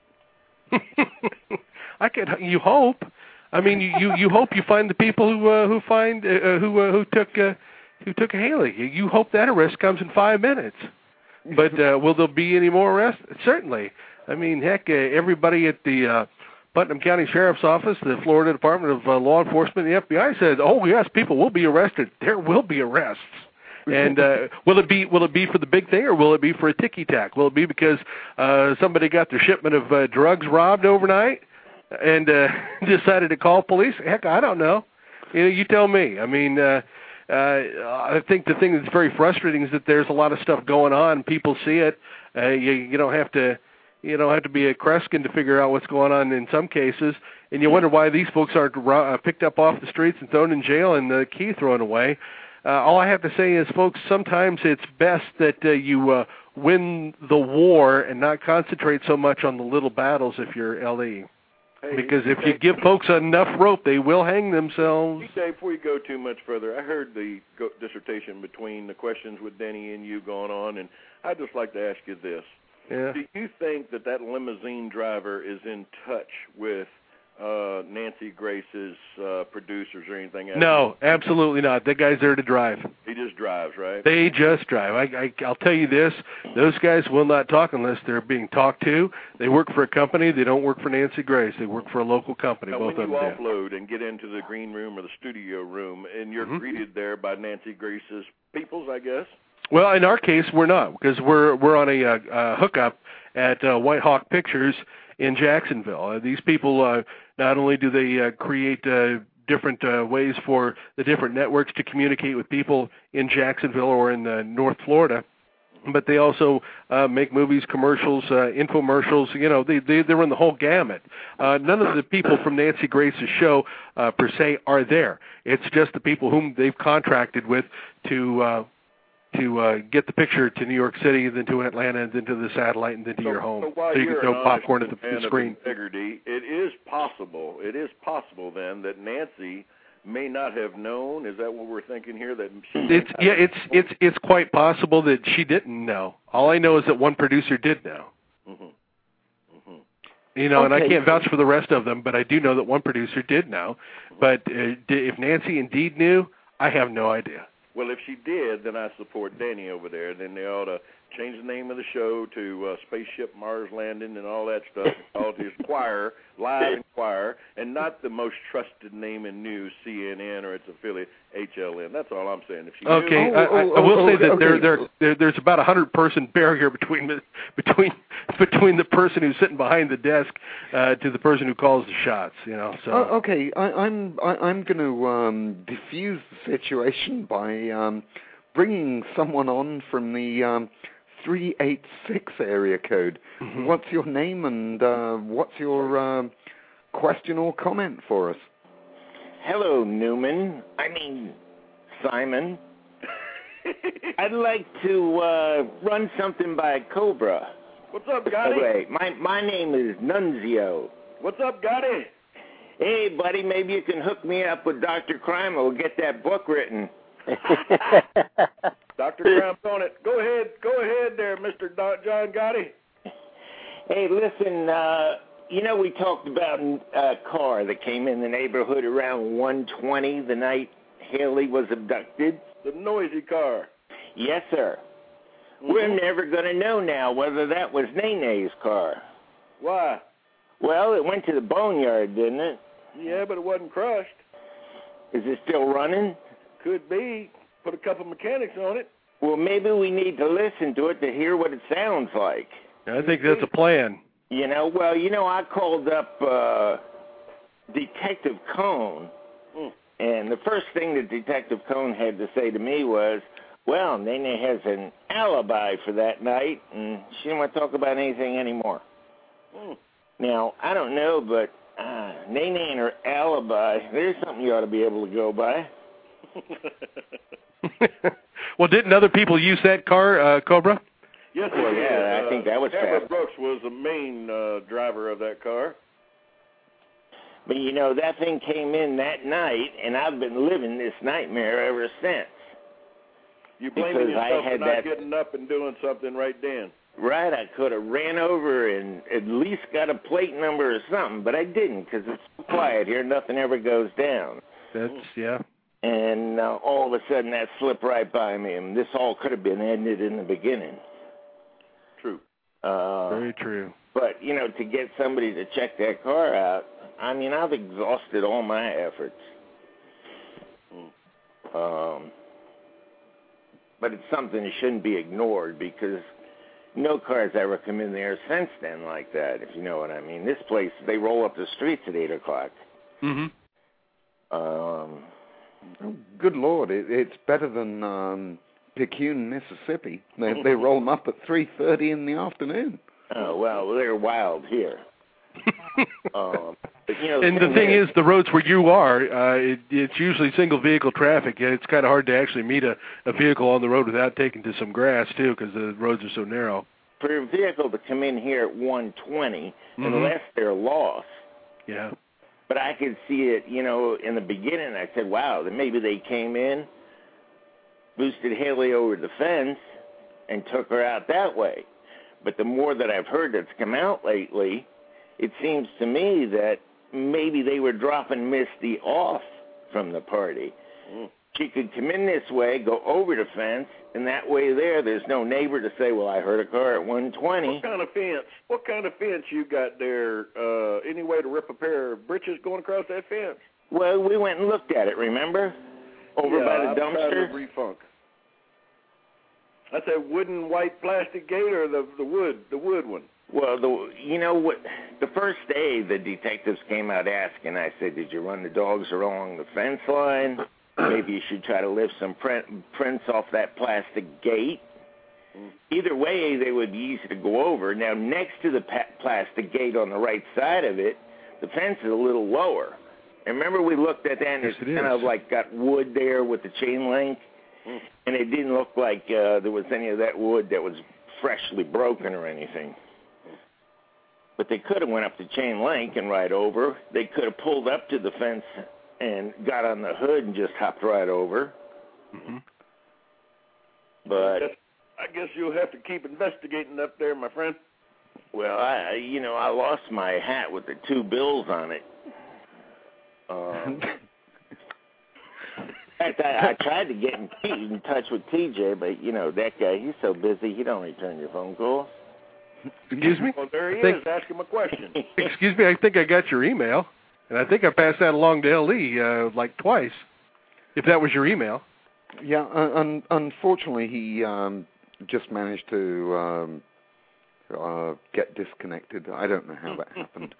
You hope. I mean, you hope you find the people who took Haley. You hope that arrest comes in 5 minutes. But will there be any more arrests? Certainly. I mean, heck, everybody at the Putnam County Sheriff's Office, the Florida Department of Law Enforcement, the FBI said, "Oh yes, people will be arrested. There will be arrests." And will it be for the big thing, or will it be for a ticky-tack? Will it be because somebody got their shipment of drugs robbed overnight and decided to call police? Heck, I don't know. You tell me. I mean, I think the thing that's very frustrating is that there's a lot of stuff going on. People see it. You don't have to be a Kreskin to figure out what's going on in some cases, and you wonder why these folks aren't picked up off the streets and thrown in jail and the key thrown away. All I have to say is, folks, sometimes it's best that you win the war and not concentrate so much on the little battles if you're LE. Hey, because if you give folks enough rope, they will hang themselves. Dave, before you go too much further, I heard the dissertation between the questions with Denny and you going on, and I'd just like to ask you this. Yeah. Do you think that limousine driver is in touch with Nancy Grace's producers or anything else? No, absolutely not. That guy's there to drive. He just drives, right? They just drive. I'll tell you this, those guys will not talk unless they're being talked to. They work for a company. They don't work for Nancy Grace. They work for a local company. Now, both when of you them offload and get into the green room or the studio room, and you're greeted there by Nancy Grace's peoples, I guess? Well, in our case, we're not, because we're on a hookup at White Hawk Pictures in Jacksonville. These people, not only do they create different ways for the different networks to communicate with people in Jacksonville or in North Florida, but they also make movies, commercials, infomercials. You know, they run the whole gamut. None of the people from Nancy Grace's show, per se, are there. It's just the people whom they've contracted with to get the picture to New York City, then to Atlanta, and then to the satellite, and then to your home, so you can throw popcorn at the screen. Integrity, it is possible then that Nancy may not have known. Is that what we're thinking here? That it's quite possible that she didn't know. All I know is that one producer did know. Mm-hmm. Mm-hmm. You know, and I can't vouch for the rest of them, but I do know that one producer did know. But if Nancy indeed knew, I have no idea. Well, if she did, then I support Danny over there. Then they ought to change the name of the show to Spaceship Mars Landing and all that stuff. Call it Inquirer, Live Inquirer, and not the most trusted name in news, CNN or its affiliate, HLN. That's all I'm saying. If she okay, knew, I will say that there's about 100-person barrier between the person who's sitting behind the desk to the person who calls the shots. You know. So okay, I'm going to diffuse the situation by bringing someone on from the 386 area code. Mm-hmm. What's your name and what's your question or comment for us? Hello, Newman. Simon. I'd like to run something by Cobra. What's up, Gotti? Okay, my name is Nunzio. What's up, Gotti? Hey, buddy, maybe you can hook me up with Dr. Crime and we'll get that book written. Dr. Crime's on it. Go ahead there, Mr. John Gotti. Hey, listen, we talked about a car that came in the neighborhood around 1:20 the night Haley was abducted. The noisy car. Yes, sir. Mm-hmm. We're never going to know now whether that was Nene's car. Why? Well, it went to the boneyard, didn't it? Yeah, but it wasn't crushed. Is it still running? Could be. Put a couple mechanics on it. Well, maybe we need to listen to it to hear what it sounds like. I think that's a plan. I called up Detective Cone, and the first thing that Detective Cone had to say to me was, well, Nene has an alibi for that night, and she didn't want to talk about anything anymore. Now, I don't know, but Nene and her alibi, there's something you ought to be able to go by. Well, didn't other people use that car, Cobra? Yes, well, yeah, I think that was Tamara Brooks was the main driver of that car. But, that thing came in that night, and I've been living this nightmare ever since. You blaming yourself for not getting up and doing something right then. Right, I could have ran over and at least got a plate number or something, but I didn't because it's so quiet here, nothing ever goes down. Yeah. And all of a sudden that slipped right by me, and this all could have been ended in the beginning. True. Very true. But, to get somebody to check that car out, I've exhausted all my efforts. But it's something that shouldn't be ignored because no cars ever come in there since then like that, if you know what I mean. This place, they roll up the streets at 8 o'clock. Mm-hmm. Good Lord, it's better than Picayune, Mississippi. They roll them up at 3:30 in the afternoon. Oh, well, they're wild here. And the thing is, the roads where you are, it's usually single vehicle traffic. It's kind of hard to actually meet a vehicle on the road without taking to some grass, too, because the roads are so narrow. For a vehicle to come in here at 1:20, unless they're lost. Yeah. But I could see it, in the beginning. I said, wow, then maybe they came in, boosted Haley over the fence, and took her out that way. But the more that I've heard that's come out lately, it seems to me that maybe they were dropping Misty off from the party. She could come in this way, go over the fence, and that way there's no neighbor to say, well, I heard a car at 1:20. What kind of fence you got there? Any way to rip a pair of britches going across that fence? Well, we went and looked at it, remember? Over by the dumpster? Refunk. That's a wooden white plastic gate or the wood one? Well, the first day the detectives came out asking, I said, did you run the dogs along the fence line? Maybe you should try to lift some prints off that plastic gate. Either way, they would be easy to go over. Now, next to the plastic gate on the right side of it, the fence is a little lower. And remember we looked at that, and yes, it's kind of like got wood there with the chain link, and it didn't look like there was any of that wood that was freshly broken or anything. But they could have went up the chain link and right over. They could have pulled up to the fence and got on the hood and just hopped right over. Mm-hmm. But I guess you'll have to keep investigating up there, my friend. Well, I lost my hat with the 2 bills on it. In fact, I tried to get in touch with TJ, but, that guy, he's so busy, he don't return your phone calls. Excuse me? Well, there he is. Ask him a question. Excuse me, I think I got your email, and I think I passed that along to LE like twice, if that was your email. Yeah, unfortunately, he just managed to get disconnected. I don't know how that happened.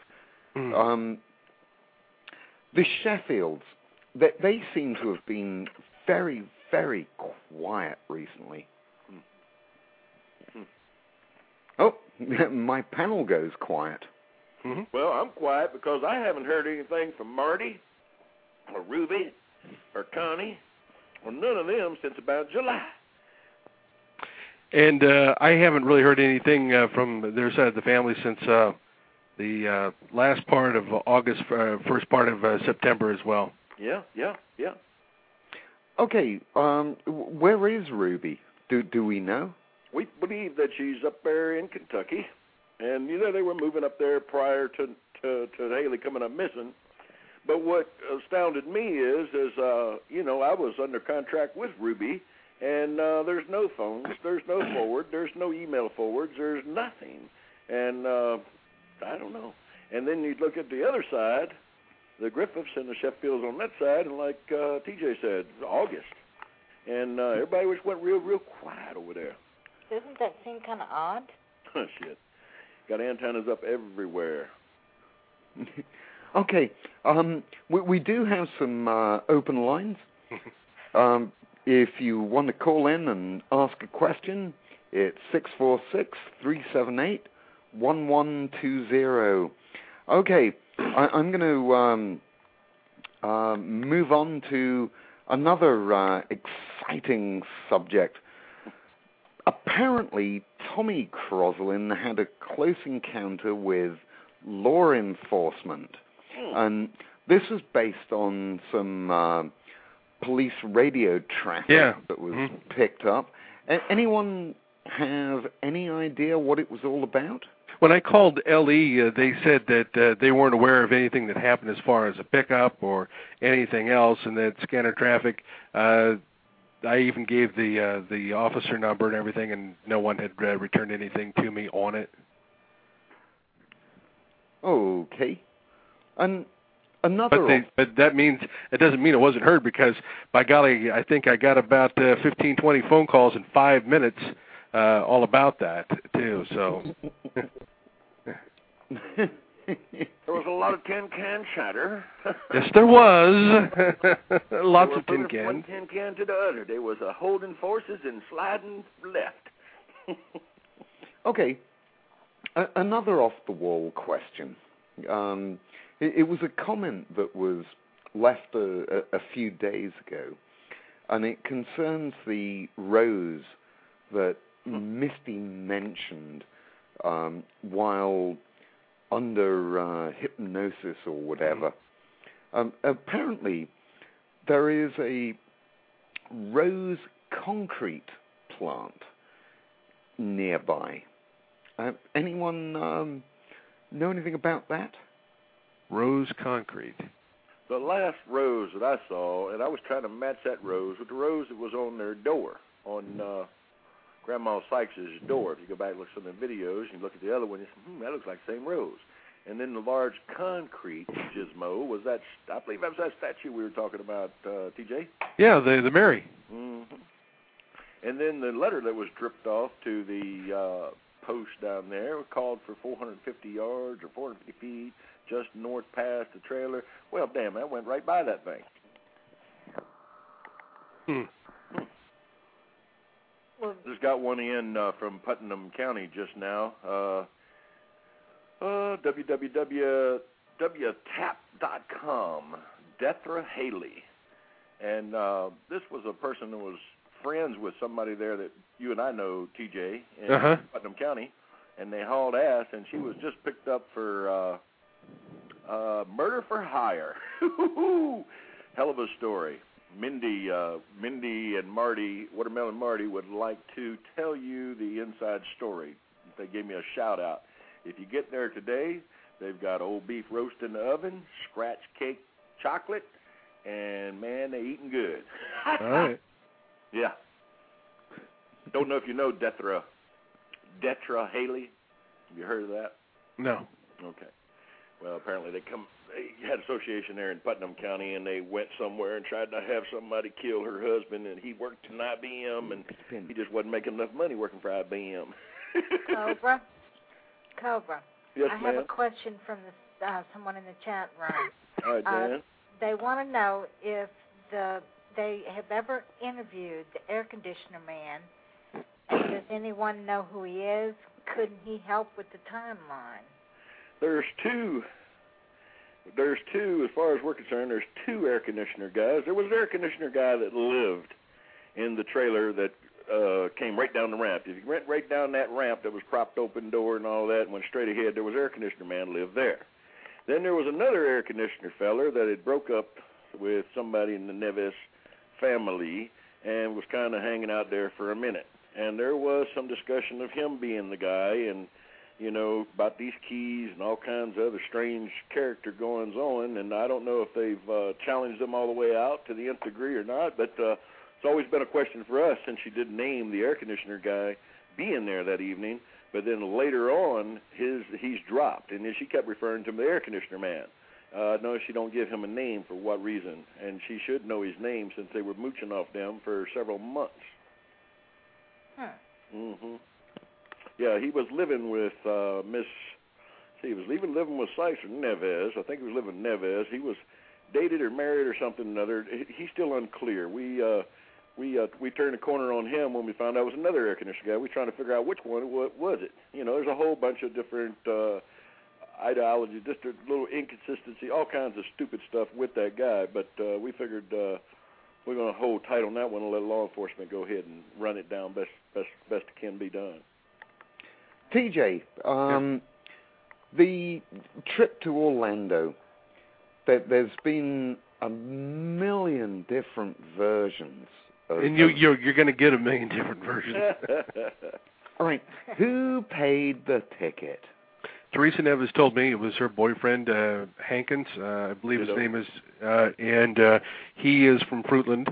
The Sheffields, they seem to have been very, very quiet recently. Oh, my panel goes quiet. Mm-hmm. Well, I'm quiet because I haven't heard anything from Marty or Ruby or Connie or none of them since about July. And I haven't really heard anything from their side of the family since the last part of August, first part of September as well. Yeah. Okay, where is Ruby? Do we know? We believe that she's up there in Kentucky, and they were moving up there prior to Haley coming up missing. But what astounded me is I was under contract with Ruby, and there's no phones, there's no forward, there's no email forwards, there's nothing, and I don't know. And then you look at the other side, the Griffiths and the Sheffields on that side, and like TJ said, August, and everybody just went real quiet over there. Doesn't that seem kind of odd? Shit. Got antennas up everywhere. Okay. We do have some open lines. If you want to call in and ask a question, it's 646-378-1120. Okay. I'm going to move on to another exciting subject. Apparently, Tommy Croslin had a close encounter with law enforcement. And this was based on some police radio traffic that was picked up. Anyone have any idea what it was all about? When I called LE, they said that they weren't aware of anything that happened as far as a pickup or anything else, and that scanner traffic, I even gave the officer number and everything, and no one had returned anything to me on it. Okay. And another... But that means, it doesn't mean it wasn't heard, because, by golly, I think I got about 15, 20 phone calls in 5 minutes all about that, too, so... There was a lot of tin can chatter. Yes, there was. Lots of tin cans. One tin can to the other. There was a holding forces and sliding left. Okay. Another off-the-wall question. It was a comment that was left a few days ago, and it concerns the rose that Misty mentioned while under hypnosis or whatever. Apparently, there is a rose concrete plant nearby. Anyone know anything about that? Rose concrete. The last rose that I saw, and I was trying to match that rose with the rose that was on their door, on Grandma Sykes' door. If you go back and look at some of the videos, you look at the other one, you say, that looks like the same rose. And then the large concrete gizmo was that, I believe that was that statue we were talking about, TJ? Yeah, the Mary. Mm-hmm. And then the letter that was dripped off to the post down there called for 450 yards or 450 feet just north past the trailer. Well, damn, that went right by that thing. Well, There's just got one in from Putnam County just now. www.tap.com. Dethra Haley. And this was a person that was friends with somebody there that you and I know, TJ, in Putnam County. And they hauled ass, and she was just picked up for murder for hire. Hell of a story. Mindy and Marty, Watermelon Marty, would like to tell you the inside story. They gave me a shout-out. If you get there today, they've got old beef roast in the oven, scratch cake chocolate, and, man, they eating good. All right. Yeah. Don't know if you know Dethra Haley. Have you heard of that? No. Okay. Well, apparently they had association there in Putnam County, and they went somewhere and tried to have somebody kill her husband, and he worked in IBM, and he just wasn't making enough money working for IBM. Cobra. Yes, I ma'am. have a question from someone in the chat room. All right, Dan. They want to know if they have ever interviewed the air conditioner man, and does anyone know who he is? Couldn't he help with the timeline? There's two, as far as we're concerned, there's two air conditioner guys. There was an air conditioner guy that lived in the trailer that came right down the ramp. If you went right down that ramp that was propped open door and all that and went straight ahead, there was an air conditioner man lived there. Then there was another air conditioner feller that had broke up with somebody in the Neves family and was kind of hanging out there for a minute. And there was some discussion of him being the guy and, you know, about these keys and all kinds of other strange character goings on. And I don't know if they've challenged them all the way out to the nth degree or not, but it's always been a question for us since she did name the air conditioner guy being there that evening. But then later on, he's dropped, and then she kept referring to him the air conditioner man. No, she don't give him a name for what reason, and she should know his name since they were mooching off them for several months. Yeah, he was living with he was living with Sykes or Neves. I think he was living with Neves. He was dated or married or something or another. He's still unclear. We turned the corner on him when we found out it was another air conditioner guy. We're trying to figure out which one was it. You know, there's a whole bunch of different ideology, just a little inconsistency, all kinds of stupid stuff with that guy. But we figured we're going to hold tight on that one and let law enforcement go ahead and run it down best it can be done. TJ, the trip to Orlando, there's been a million different versions. And you're going to get a million different versions. All right. Who paid the ticket? Teresa Neves told me it was her boyfriend, Hankins, I believe his name is, and he is from Fruitland,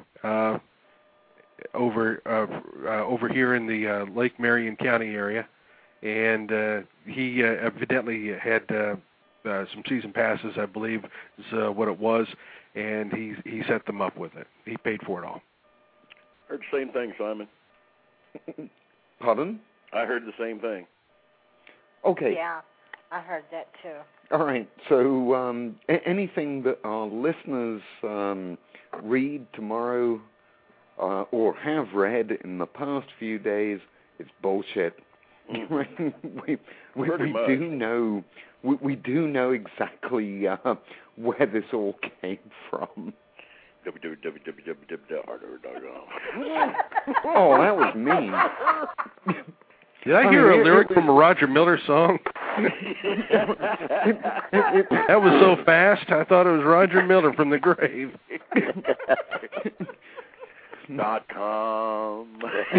over here in the Lake Marion County area, and he evidently had some season passes, I believe is what it was, and he set them up with it. He paid for it all. Heard the same thing, Simon. Pardon? I heard the same thing. Okay. Yeah, I heard that too. All right. So anything that our listeners read tomorrow or have read in the past few days is bullshit. we do know exactly where this all came from. www.hardware.com. Oh, that was mean. Did I hear a lyric from a Roger Miller song? That was so fast, I thought it was Roger Miller from the grave. .com.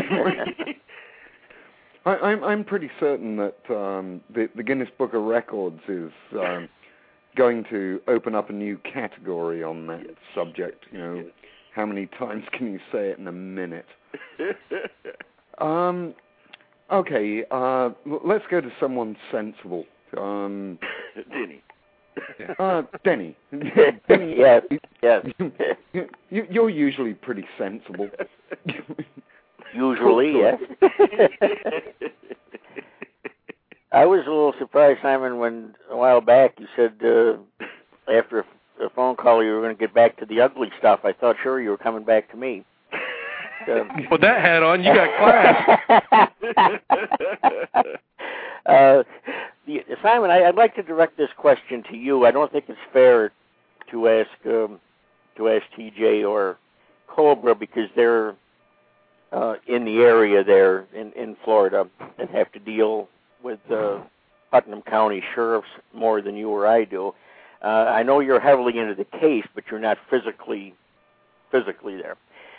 I'm pretty certain that the Guinness Book of Records is going to open up a new category on that subject. You know, how many times can you say it in a minute? Okay, let's go to someone sensible. Denny. Denny. Denny. Yes. You're usually pretty sensible. Usually, yes. I was a little surprised, Simon, when a while back you said after a phone call you were going to get back to the ugly stuff. I thought sure you were coming back to me. With that hat on, you got class. Simon, I'd like to direct this question to you. I don't think it's fair to ask TJ or Cobra because they're in the area there in Florida and have to deal with Putnam County sheriffs more than you or I do. I know you're heavily into the case, but you're not physically there.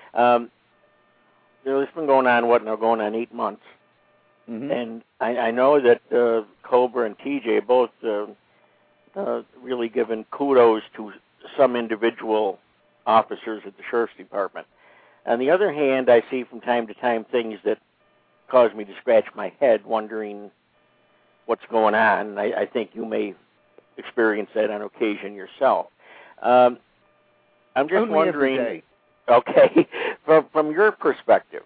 It's been going on, going on 8 months. Mm-hmm. And I know that Cobra and TJ both really given kudos to some individual officers at the Sheriff's Department. On the other hand, I see from time to time things that cause me to scratch my head wondering what's going on. I think you may experience that on occasion yourself. I'm just Only wondering, every day. Okay, from your perspective,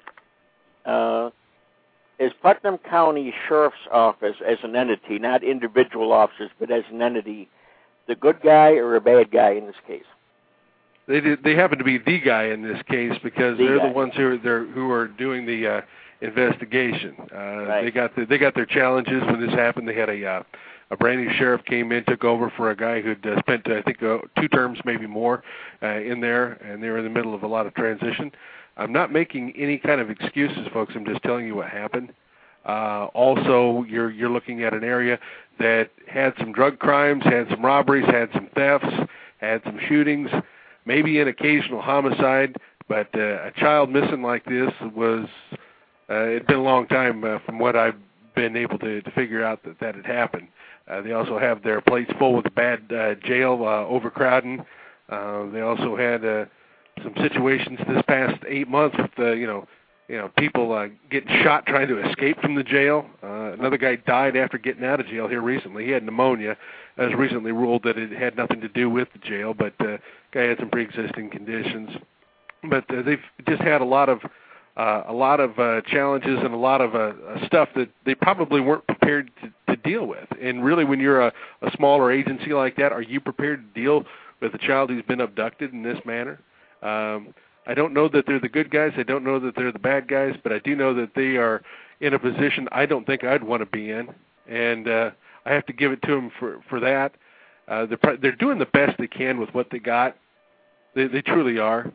is Putnam County Sheriff's Office as an entity, not individual officers, but as an entity, the good guy or a bad guy in this case? They happen to be the guy in this case because they're the ones who are doing the investigation. Right. They got their challenges when this happened. They had a brand new sheriff came in, took over for a guy who'd spent I think 2 terms, maybe more, in there, and they were in the middle of a lot of transition. I'm not making any kind of excuses, folks. I'm just telling you what happened. Also, you're looking at an area that had some drug crimes, had some robberies, had some thefts, had some shootings, maybe an occasional homicide, but a child missing like this was, it'd been a long time from what I've been able to figure out that had happened. They also have their plates full with bad jail overcrowding. They also had some situations this past 8 months with people getting shot trying to escape from the jail. Another guy died after getting out of jail here recently. He had pneumonia. It was recently ruled that it had nothing to do with the jail, but guy had some pre-existing conditions. But they've just had a lot of challenges and a lot of stuff that they probably weren't prepared to deal with. And really, when you're a smaller agency like that, are you prepared to deal with a child who's been abducted in this manner? I don't know that they're the good guys. I don't know that they're the bad guys, but I do know that they are in a position I don't think I'd want to be in, and I have to give it to them for that. They're doing the best they can with what they got. They truly are.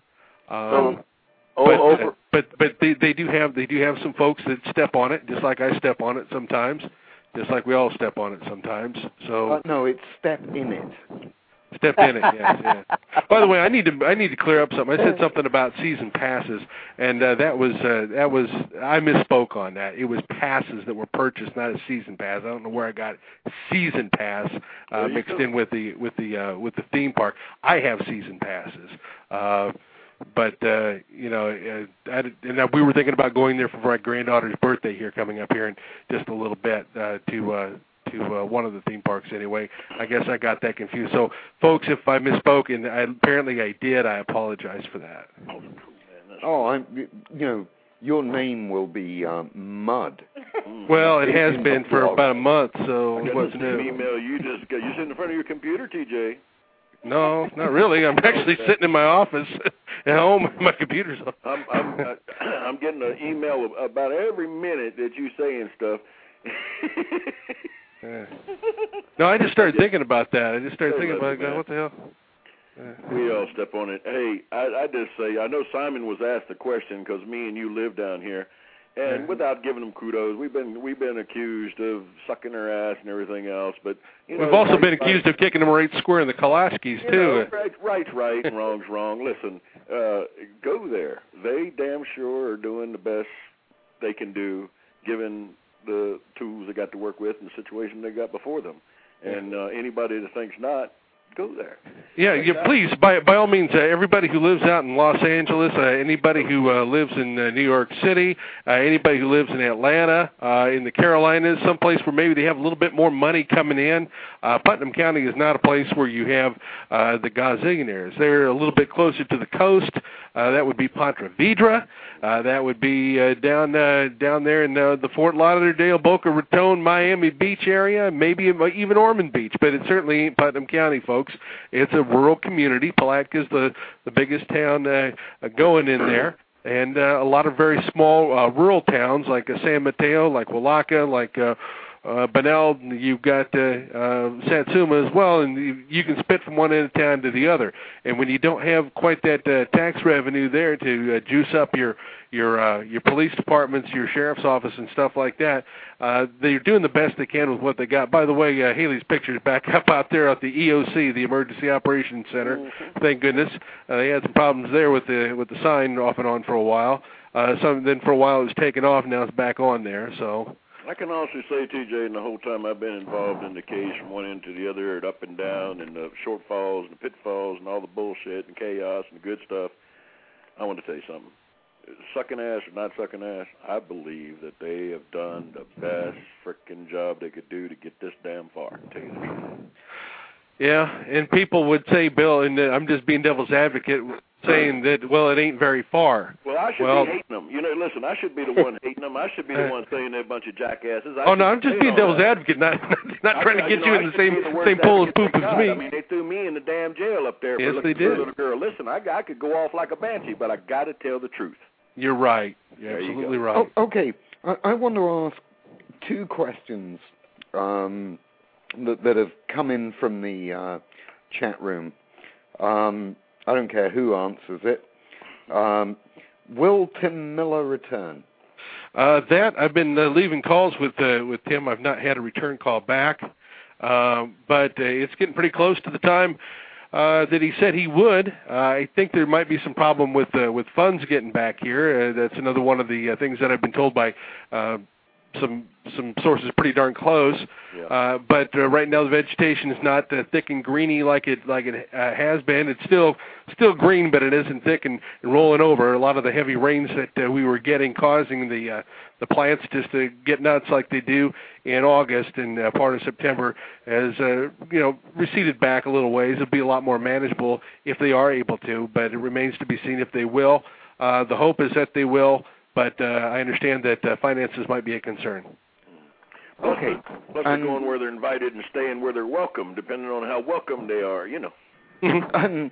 But they do have some folks that step on it, just like I step on it sometimes, just like we all step on it sometimes. So no, it's step in it. Step in it, yes, yeah. By the way, I need to clear up something. I said something about season passes, and that was I misspoke on that. It was passes that were purchased, not a season pass. I don't know where I got season pass mixed in with the theme park. I have season passes. But we were thinking about going there for my granddaughter's birthday here coming up here in just a little bit to one of the theme parks anyway. I guess I got that confused. So, folks, if I misspoke, and apparently I did, I apologize for that. Your name will be Mud. Well, it has been for about a month, so what's new? Email you sitting in front of your computer, TJ? No, not really. I'm actually sitting in my office at home. My computer's on. I'm getting an email about every minute that you saying stuff. No, I just started thinking about that. I just started thinking about it. What the hell? We all step on it. Hey, I just say, I know Simon was asked the question because me and you live down here, and without giving them kudos, we've been accused of sucking their ass and everything else. But we've also been accused of kicking them right square in the Kolaskis too. Right's right and wrong's wrong. Listen, go there. They damn sure are doing the best they can do, given the tools they got to work with and the situation they got before them. And anybody that thinks not, go there. Yeah, please, by all means, everybody who lives out in Los Angeles, anybody who lives in New York City, anybody who lives in Atlanta, in the Carolinas, someplace where maybe they have a little bit more money coming in. Putnam County is not a place where you have the gazillionaires. They're a little bit closer to the coast. That would be Ponte Vedra. That would be down there in the Fort Lauderdale, Boca Raton, Miami Beach area, maybe even Ormond Beach, but it certainly ain't Putnam County, folks. It's a rural community. Palatka is the biggest town going in there. and a lot of very small rural towns like San Mateo, like Willaca, like Bunnell. You've got Satsuma as well, and you can spit from one end of town to the other. And when you don't have quite that tax revenue there to juice up your police departments, your sheriff's office, and stuff like that, they're doing the best they can with what they got. By the way, Haley's picture's back up out there at the EOC, the Emergency Operations Center. Mm-hmm. Thank goodness. They had some problems there with the sign off and on for a while. Then for a while it was taken off. Now it's back on there. So. I can honestly say, TJ, in the whole time I've been involved in the case, from one end to the other, and up and down, and the shortfalls and the pitfalls and all the bullshit and chaos and the good stuff, I want to tell you something. Sucking ass or not sucking ass, I believe that they have done the best frickin' job they could do to get this damn far, to tell you the truth. Yeah, and people would say, Bill, and I'm just being devil's advocate, saying that, well, it ain't very far. Well, I should be hating them. You know, listen, I should be the one hating them. I should be the one saying they're a bunch of jackasses. I'm just being devil's advocate, not trying to get you in the same pool of poop as me. I mean, they threw me in the damn jail up there yes, for looking for a little girl. Listen, I could go off like a banshee, but I got to tell the truth. You're right. You're absolutely right. Oh, okay. I want to ask two questions that have come in from the chat room. I don't care who answers it. Will Tim Miller return? That I've been leaving calls with Tim. I've not had a return call back, but it's getting pretty close to the time that he said he would. I think there might be some problem with funds getting back here. That's another one of the things that I've been told by some sources pretty darn close. Yeah. But right now the vegetation is not thick and greeny like it has been. It's still green, but it isn't thick and rolling over. A lot of the heavy rains that we were getting causing the plants just to get nuts like they do in August and part of September has receded back a little ways. It'll be a lot more manageable if they are able to, but it remains to be seen if they will. The hope is that they will. But I understand that finances might be a concern. Okay. Plus they're going where they're invited and staying where they're welcome, depending on how welcome they are, you know. And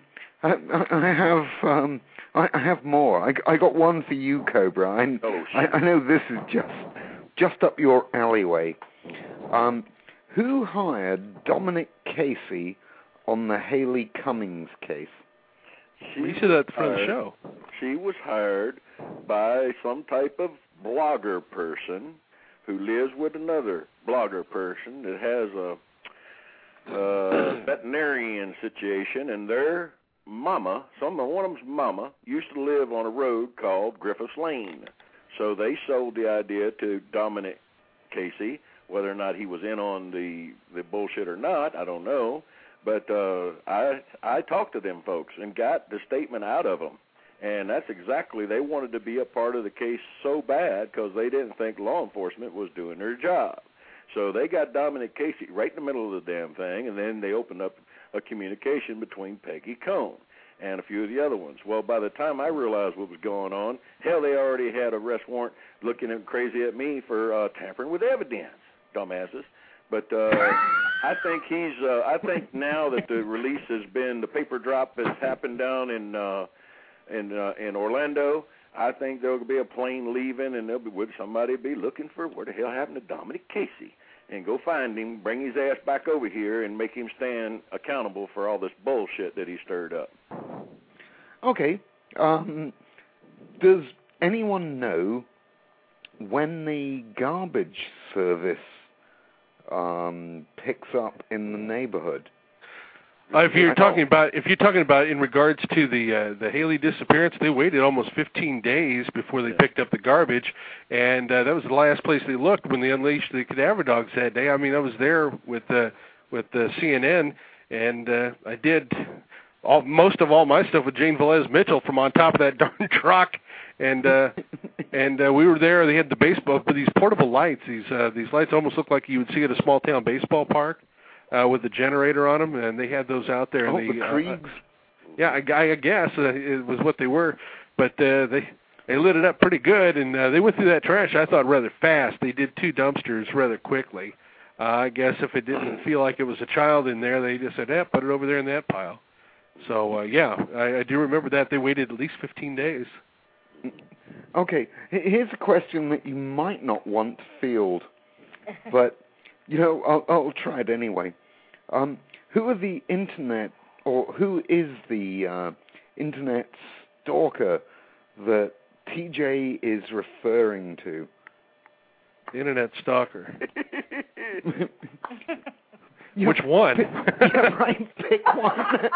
I have more. I got one for you, Cobra. I know this is just up your alleyway. Who hired Dominic Casey on the Haley Cummings case? You said that for the show. She was hired by some type of blogger person who lives with another blogger person that has a veterinarian situation, and their mama, one of them's mama, used to live on a road called Griffiths Lane. So they sold the idea to Dominic Casey. Whether or not he was in on the bullshit or not, I don't know. But I talked to them folks and got the statement out of them. And that's exactly, they wanted to be a part of the case so bad because they didn't think law enforcement was doing their job. So they got Dominic Casey right in the middle of the damn thing, and then they opened up a communication between Peggy Cone and a few of the other ones. Well, by the time I realized what was going on, hell, they already had a arrest warrant looking crazy at me for tampering with evidence, dumbasses. But I think I think now that the release has been, the paper drop has happened down in Orlando, I think there will be a plane leaving, and somebody be looking for what the hell happened to Dominic Casey, and go find him, bring his ass back over here, and make him stand accountable for all this bullshit that he stirred up. Okay. Does anyone know when the garbage service picks up in the neighborhood? If you're talking about in regards to the Haley disappearance, they waited almost 15 days before they picked up the garbage, and that was the last place they looked when they unleashed the cadaver dogs that day. I mean, I was there with the CNN, and I did most of all my stuff with Jane Velez Mitchell from on top of that darn truck, and we were there. They had the baseball, but these portable lights. These lights almost look like you would see at a small town baseball park. With the generator on them, and they had those out there. Oh, and the Kriegs? Yeah, I guess it was what they were, but they lit it up pretty good, and they went through that trash, I thought, rather fast. They did 2 dumpsters rather quickly. I guess if it didn't feel like it was a child in there, they just said, put it over there in that pile. So, I do remember that. They waited at least 15 days. Okay, here's a question that you might not want to field, but, I'll try it anyway. Who are the internet, or who is the internet stalker that TJ is referring to? The internet stalker. You Which one? Yeah, right, pick one.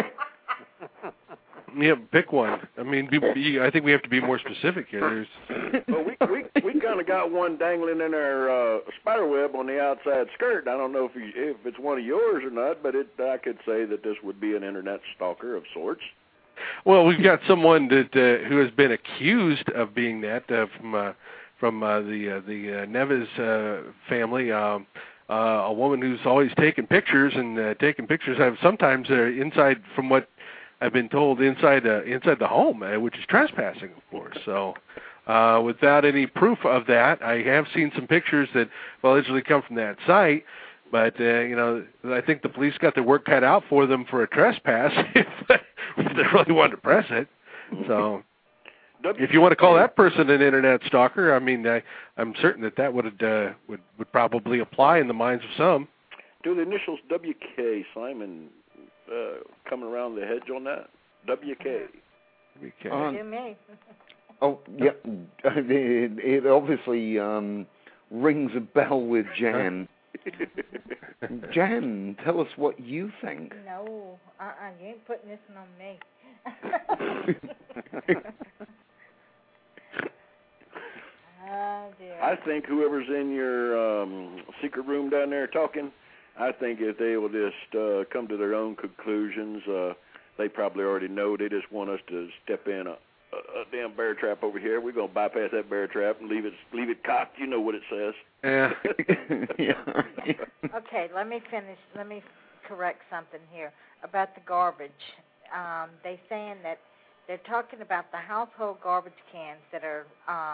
Yeah, pick one. I mean, I think we have to be more specific here. Well, we kind of got one dangling in our spider web on the outside skirt. I don't know if it's one of yours or not, but I could say that this would be an internet stalker of sorts. Well, we've got someone that who has been accused of being that from the Neves family. A woman who's always taking pictures I've sometimes inside, from what I've been told, inside the home, which is trespassing, of course. So, without any proof of that, I have seen some pictures that allegedly come from that site. But I think the police got their work cut out for them for a trespass if they really wanted to press it. So, if you want to call that person an internet stalker, I mean, I'm certain that would probably apply in the minds of some. Do the initials WK, Simon, coming around the hedge on that? WK. Do me. Oh, yeah. It obviously rings a bell with Jan. Jan, tell us what you think. No, you ain't putting this one on me. Oh, dear. I think whoever's in your secret room down there talking, I think if they will just come to their own conclusions, they probably already know. They just want us to step in a damn bear trap over here. We're going to bypass that bear trap and leave it cocked. You know what it says. Yeah. Okay, let me finish. Let me correct something here about the garbage. They're saying that they're talking about the household garbage cans that are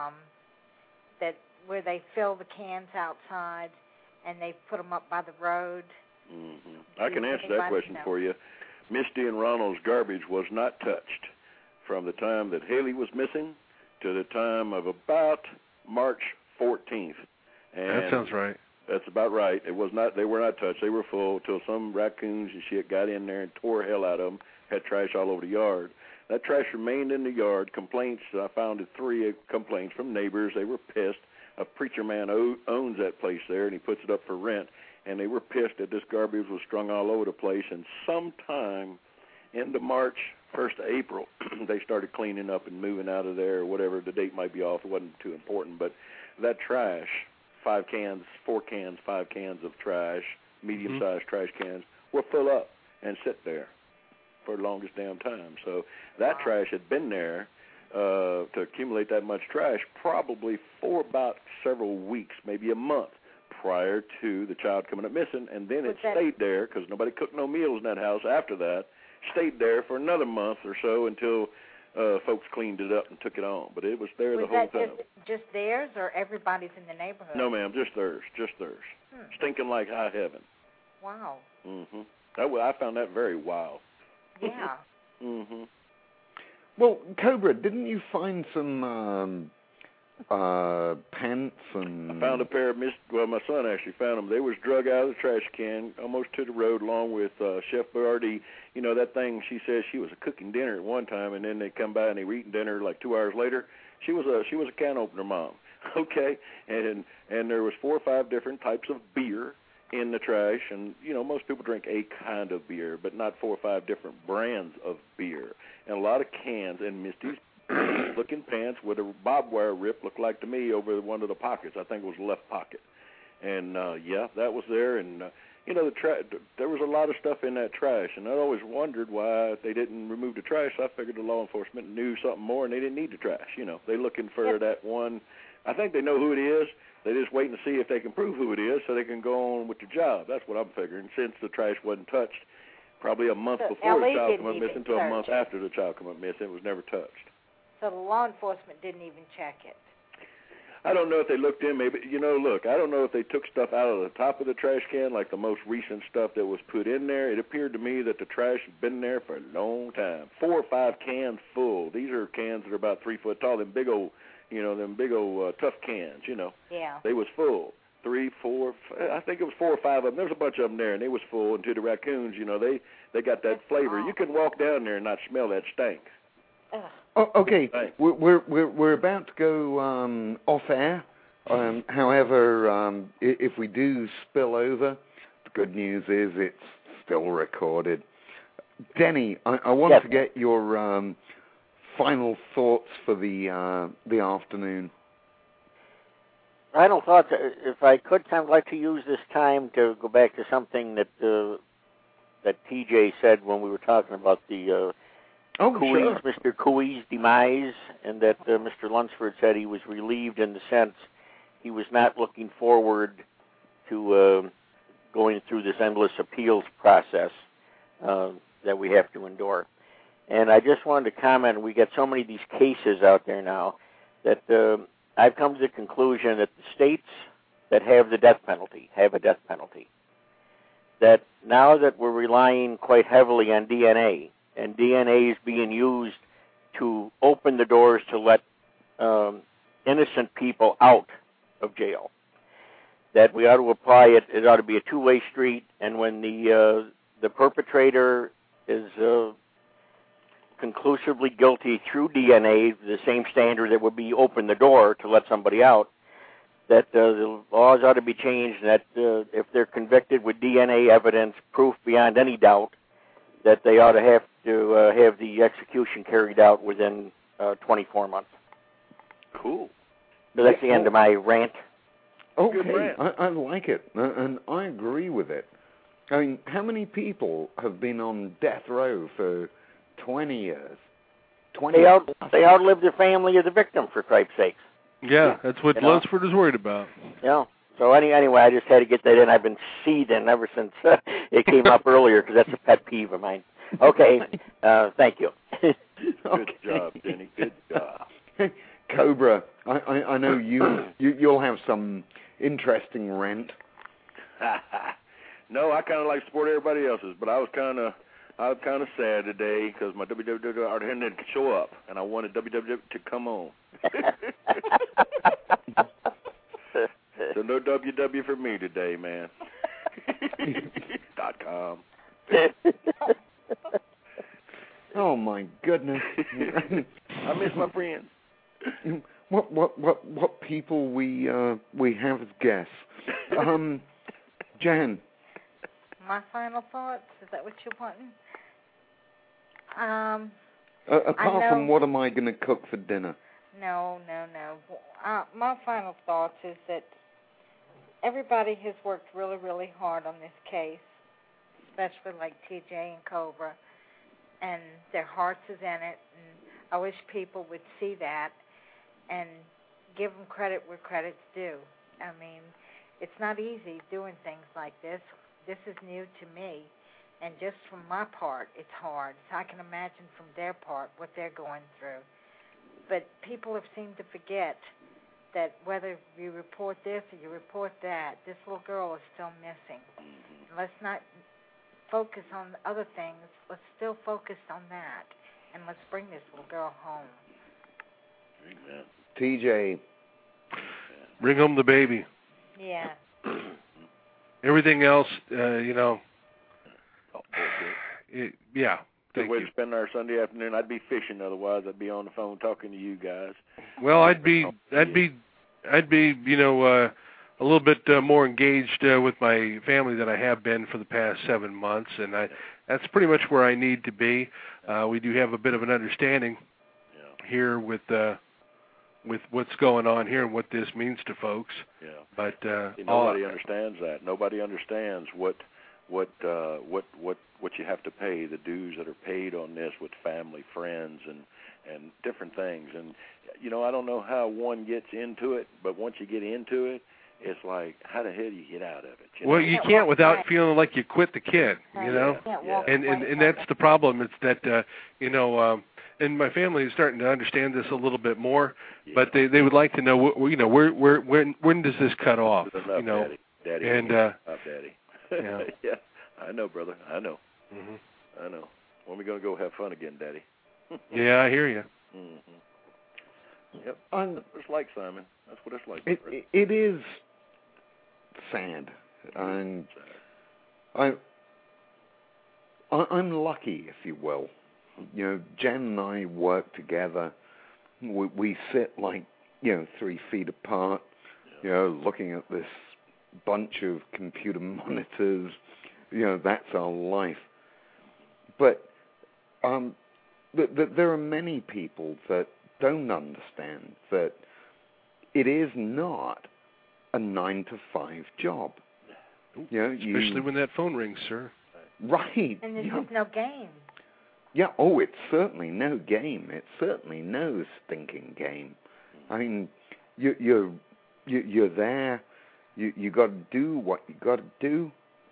where they fill the cans outside and they put them up by the road. Mm-hmm. I can answer that question for you. Misty and Ronald's garbage was not touched from the time that Haley was missing to the time of about March 14th. And that sounds right. That's about right. It was not. They were not touched. They were full till some raccoons and shit got in there and tore hell out of them. Had trash all over the yard. That trash remained in the yard. Complaints. I found 3 complaints from neighbors. They were pissed. A preacher man owns that place there, and he puts it up for rent. And they were pissed that this garbage was strung all over the place. And sometime into March, 1st of April, they started cleaning up and moving out of there, or whatever. The date might be off. It wasn't too important. But that trash, 4 cans, 5 cans of trash, medium-sized trash cans, were full up and sit there for the longest damn time. So that trash had been there to accumulate that much trash probably for about several weeks, maybe a month, prior to the child coming up missing, and then it stayed there because nobody cooked no meals in that house after that, stayed there for another month or so until folks cleaned it up and took it on. But it was there the whole time. Was that just theirs or everybody's in the neighborhood? No, ma'am, just theirs. Stinking like high heaven. Wow. Mm-hmm. I found that very wild. Yeah. Mm-hmm. Well, Cobra, didn't you find some pants and... I found a pair of my son actually found them. They was drug out of the trash can almost to the road along with Chef Boyardee. You know, that thing, she says she was cooking dinner at one time, and then they come by and they were eating dinner like 2 hours later. She was a can opener mom, okay? And there was 4 or 5 different types of beer in the trash, and, you know, most people drink a kind of beer, but not 4 or 5 different brands of beer. And a lot of cans, and Misty's looking pants with a barbed wire rip looked like to me over one of the pockets. I think it was the left pocket. And, yeah, that was there. And, you know, there was a lot of stuff in that trash. And I always wondered why they didn't remove the trash. So I figured the law enforcement knew something more, and they didn't need the trash. You know, they're looking for that one. I think they know who it is. They're just waiting to see if they can prove who it is so they can go on with the job. That's what I'm figuring. Since the trash wasn't touched, probably a month before the child came up missing to a month after the child came up missing, it was never touched. So the law enforcement didn't even check it. I don't know if they looked in. Maybe look. I don't know if they took stuff out of the top of the trash can, like the most recent stuff that was put in there. It appeared to me that the trash had been there for a long time. 4 or 5 cans full. These are cans that are about 3 foot tall. Them big old, tough cans. Yeah. They was full. 3, 4. I think it was 4 or 5 of them. There's a bunch of them there, and they was full. And to the raccoons, they got that flavor. You can walk down there and not smell that stank. Oh, okay, we're about to go off air. However, if we do spill over, the good news is it's still recorded. Denny, I want to get your final thoughts for the afternoon. Final thoughts. If I could, I'd like to use this time to go back to something that TJ said when we were talking about the sure. Mr. Cooey's demise, and that Mr. Lunsford said he was relieved in the sense he was not looking forward to going through this endless appeals process that we have to endure. And I just wanted to comment, we get so many of these cases out there now, that I've come to the conclusion that the states that have the death penalty have a death penalty. That now that we're relying quite heavily on DNA, and DNA is being used to open the doors to let innocent people out of jail, that we ought to apply it. It ought to be a two-way street, and when the perpetrator is conclusively guilty through DNA, the same standard that would be open the door to let somebody out, that the laws ought to be changed, that if they're convicted with DNA evidence, proof beyond any doubt, that they ought to have the execution carried out within 24 months. Cool. So that's the end of my rant. Okay, I like it, and I agree with it. I mean, how many people have been on death row for 20 years? They outlive their family or the victim, for Christ's sakes. Yeah, that's what Lunsford is worried about. Yeah. So anyway, I just had to get that in. I've been seething ever since it came up earlier, because that's a pet peeve of mine. Okay, thank you. Good job, Denny. Good job. Cobra, I know you'll have some interesting rant. No, I kind of like support everybody else's, but I was kind of sad today because my WWF didn't show up, and I wanted WWF to come on. So no WW for me today, man. .com. Oh my goodness! I miss my friends. What people we have as guests? Jan. My final thoughts. Is that what you're wanting? Apart from what am I going to cook for dinner? No. My final thoughts is that everybody has worked really, really hard on this case, especially like TJ and Cobra, and their hearts is in it. And I wish people would see that and give them credit where credit's due. I mean, it's not easy doing things like this. This is new to me, and just from my part, it's hard. So I can imagine from their part what they're going through. But people have seemed to forget that whether you report this or you report that, this little girl is still missing. Let's not focus on other things. Let's still focus on that, and let's bring this little girl home. Amen. TJ. Bring home the baby. Yeah. Everything else, yeah. Good way to spend our Sunday afternoon. I'd be fishing otherwise. I'd be on the phone talking to you guys. Well, I'd be a little bit more engaged with my family than I have been for the past 7 months, and that's pretty much where I need to be. We do have a bit of an understanding here with what's going on here and what this means to folks. Yeah. But nobody understands that. Nobody understands what you have to pay, the dues that are paid on this with family, friends, and different things. And I don't know how one gets into it, but once you get into it, it's like, how the hell do you get out of it? Well, you can't without feeling like you quit the kid, and that's the problem. It's that and my family is starting to understand this a little bit more, but they would like to know, when does this cut off? Enough, Daddy. And Daddy. yeah. Yeah, I know, brother. I know. Mm-hmm. I know. When are we going to go have fun again, Daddy? Yeah, I hear you. Mm-hmm. Yep. That's what it's like, Simon. That's what it's like. It is sad, and I'm lucky, if you will. You know, Jen and I work together. We sit 3 feet apart. You know, looking at this bunch of computer monitors. You know, that's our life. But there are many people that don't understand that it is not a 9-to-5 job. You know, especially when that phone rings, sir. Right. And there's just no game. Yeah. Oh, it's certainly no game. It's certainly no stinking game. I mean, you're there. You got to do what you got to do.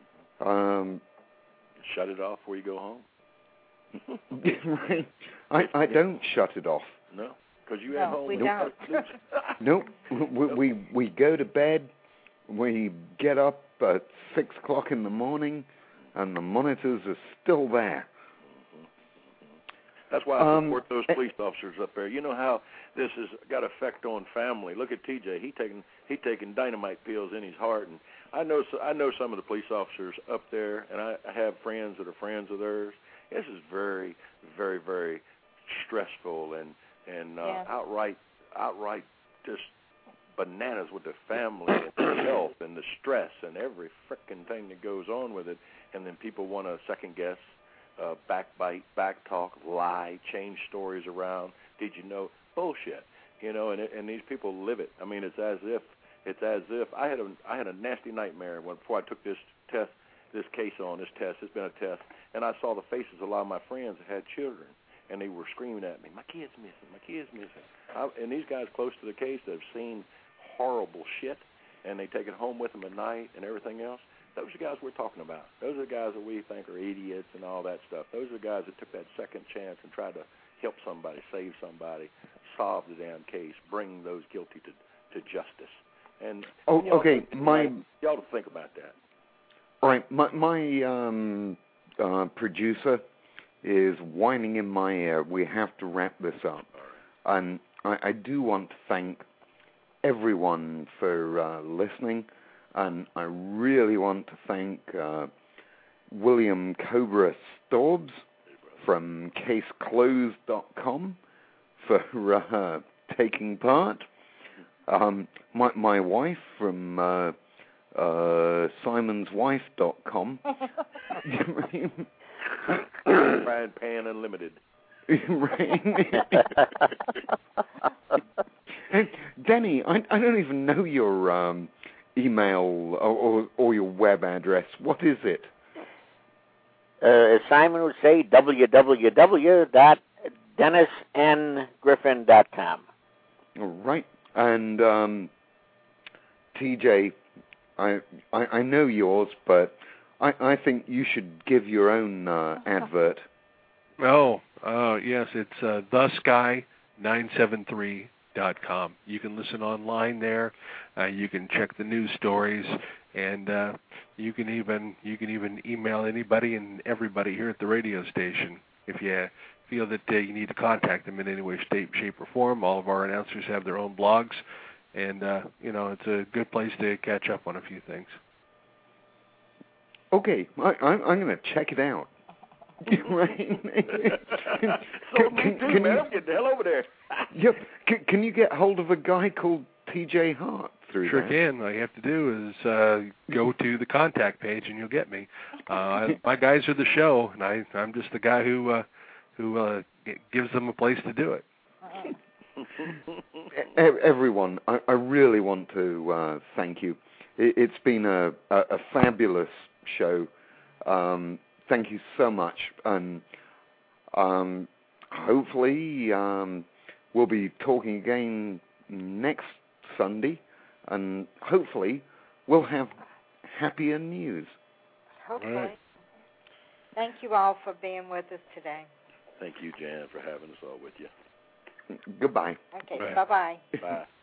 Shut it off before you go home. Right. I don't shut it off. No, because you at home. We don't. Nope. We go to bed. We get up at 6 o'clock in the morning, and the monitors are still there. That's why I support those police officers up there. You know how this has got effect on family. Look at TJ. He taking dynamite pills in his heart, and I know some of the police officers up there, and I have friends that are friends of theirs. This is very, very, very stressful and outright just bananas with the family and the health and the stress and every frickin' thing that goes on with it. And then people want to second guess, backbite, backtalk, lie, change stories around. Did you know? Bullshit. You know, and these people live it. I mean, it's as if I had a nasty nightmare before I took this test. This case on this test. It's been a test, and I saw the faces of a lot of my friends that had children, and they were screaming at me, "My kid's missing! My kid's missing!" And these guys close to the case that have seen horrible shit, and they take it home with them at night and everything else. Those are the guys we're talking about. Those are the guys that we think are idiots and all that stuff. Those are the guys that took that second chance and tried to help somebody, save somebody, solve the damn case, bring those guilty to justice. And okay, y'all to think about that. All right, my producer is whining in my ear. We have to wrap this up. And I do want to thank everyone for listening. And I really want to thank William Cobra Storbs from CaseClosed.com for taking part. My wife from SimonsWife.com. Frying Pan Unlimited. Right. Denny, I don't even know your email or your web address. What is it? As Simon would say, www.DennisNGriffin.com. All right. And TJ, I know yours, but I think you should give your own advert. Oh, yes, it's thesky973.com. You can listen online there. You can check the news stories, and you can even email anybody and everybody here at the radio station if you feel that you need to contact them in any way, shape, or form. All of our announcers have their own blogs, and it's a good place to catch up on a few things. Okay, I'm going to check it out. Right? So me too, man. I'm getting the hell over there. Yep. Can you get hold of a guy called T.J. Hart through Sure that? can. All you have to do is go to the contact page, and you'll get me. My guys are the show, and I'm just the guy who gives them a place to do it. Everyone, I really want to thank you. It's been a fabulous show. Thank you so much, and hopefully we'll be talking again next Sunday, and hopefully we'll have happier news. Hopefully. Right. Thank you all for being with us today. Thank you, Jan, for having us all with you. Goodbye. Okay, Bye. bye-bye. Bye.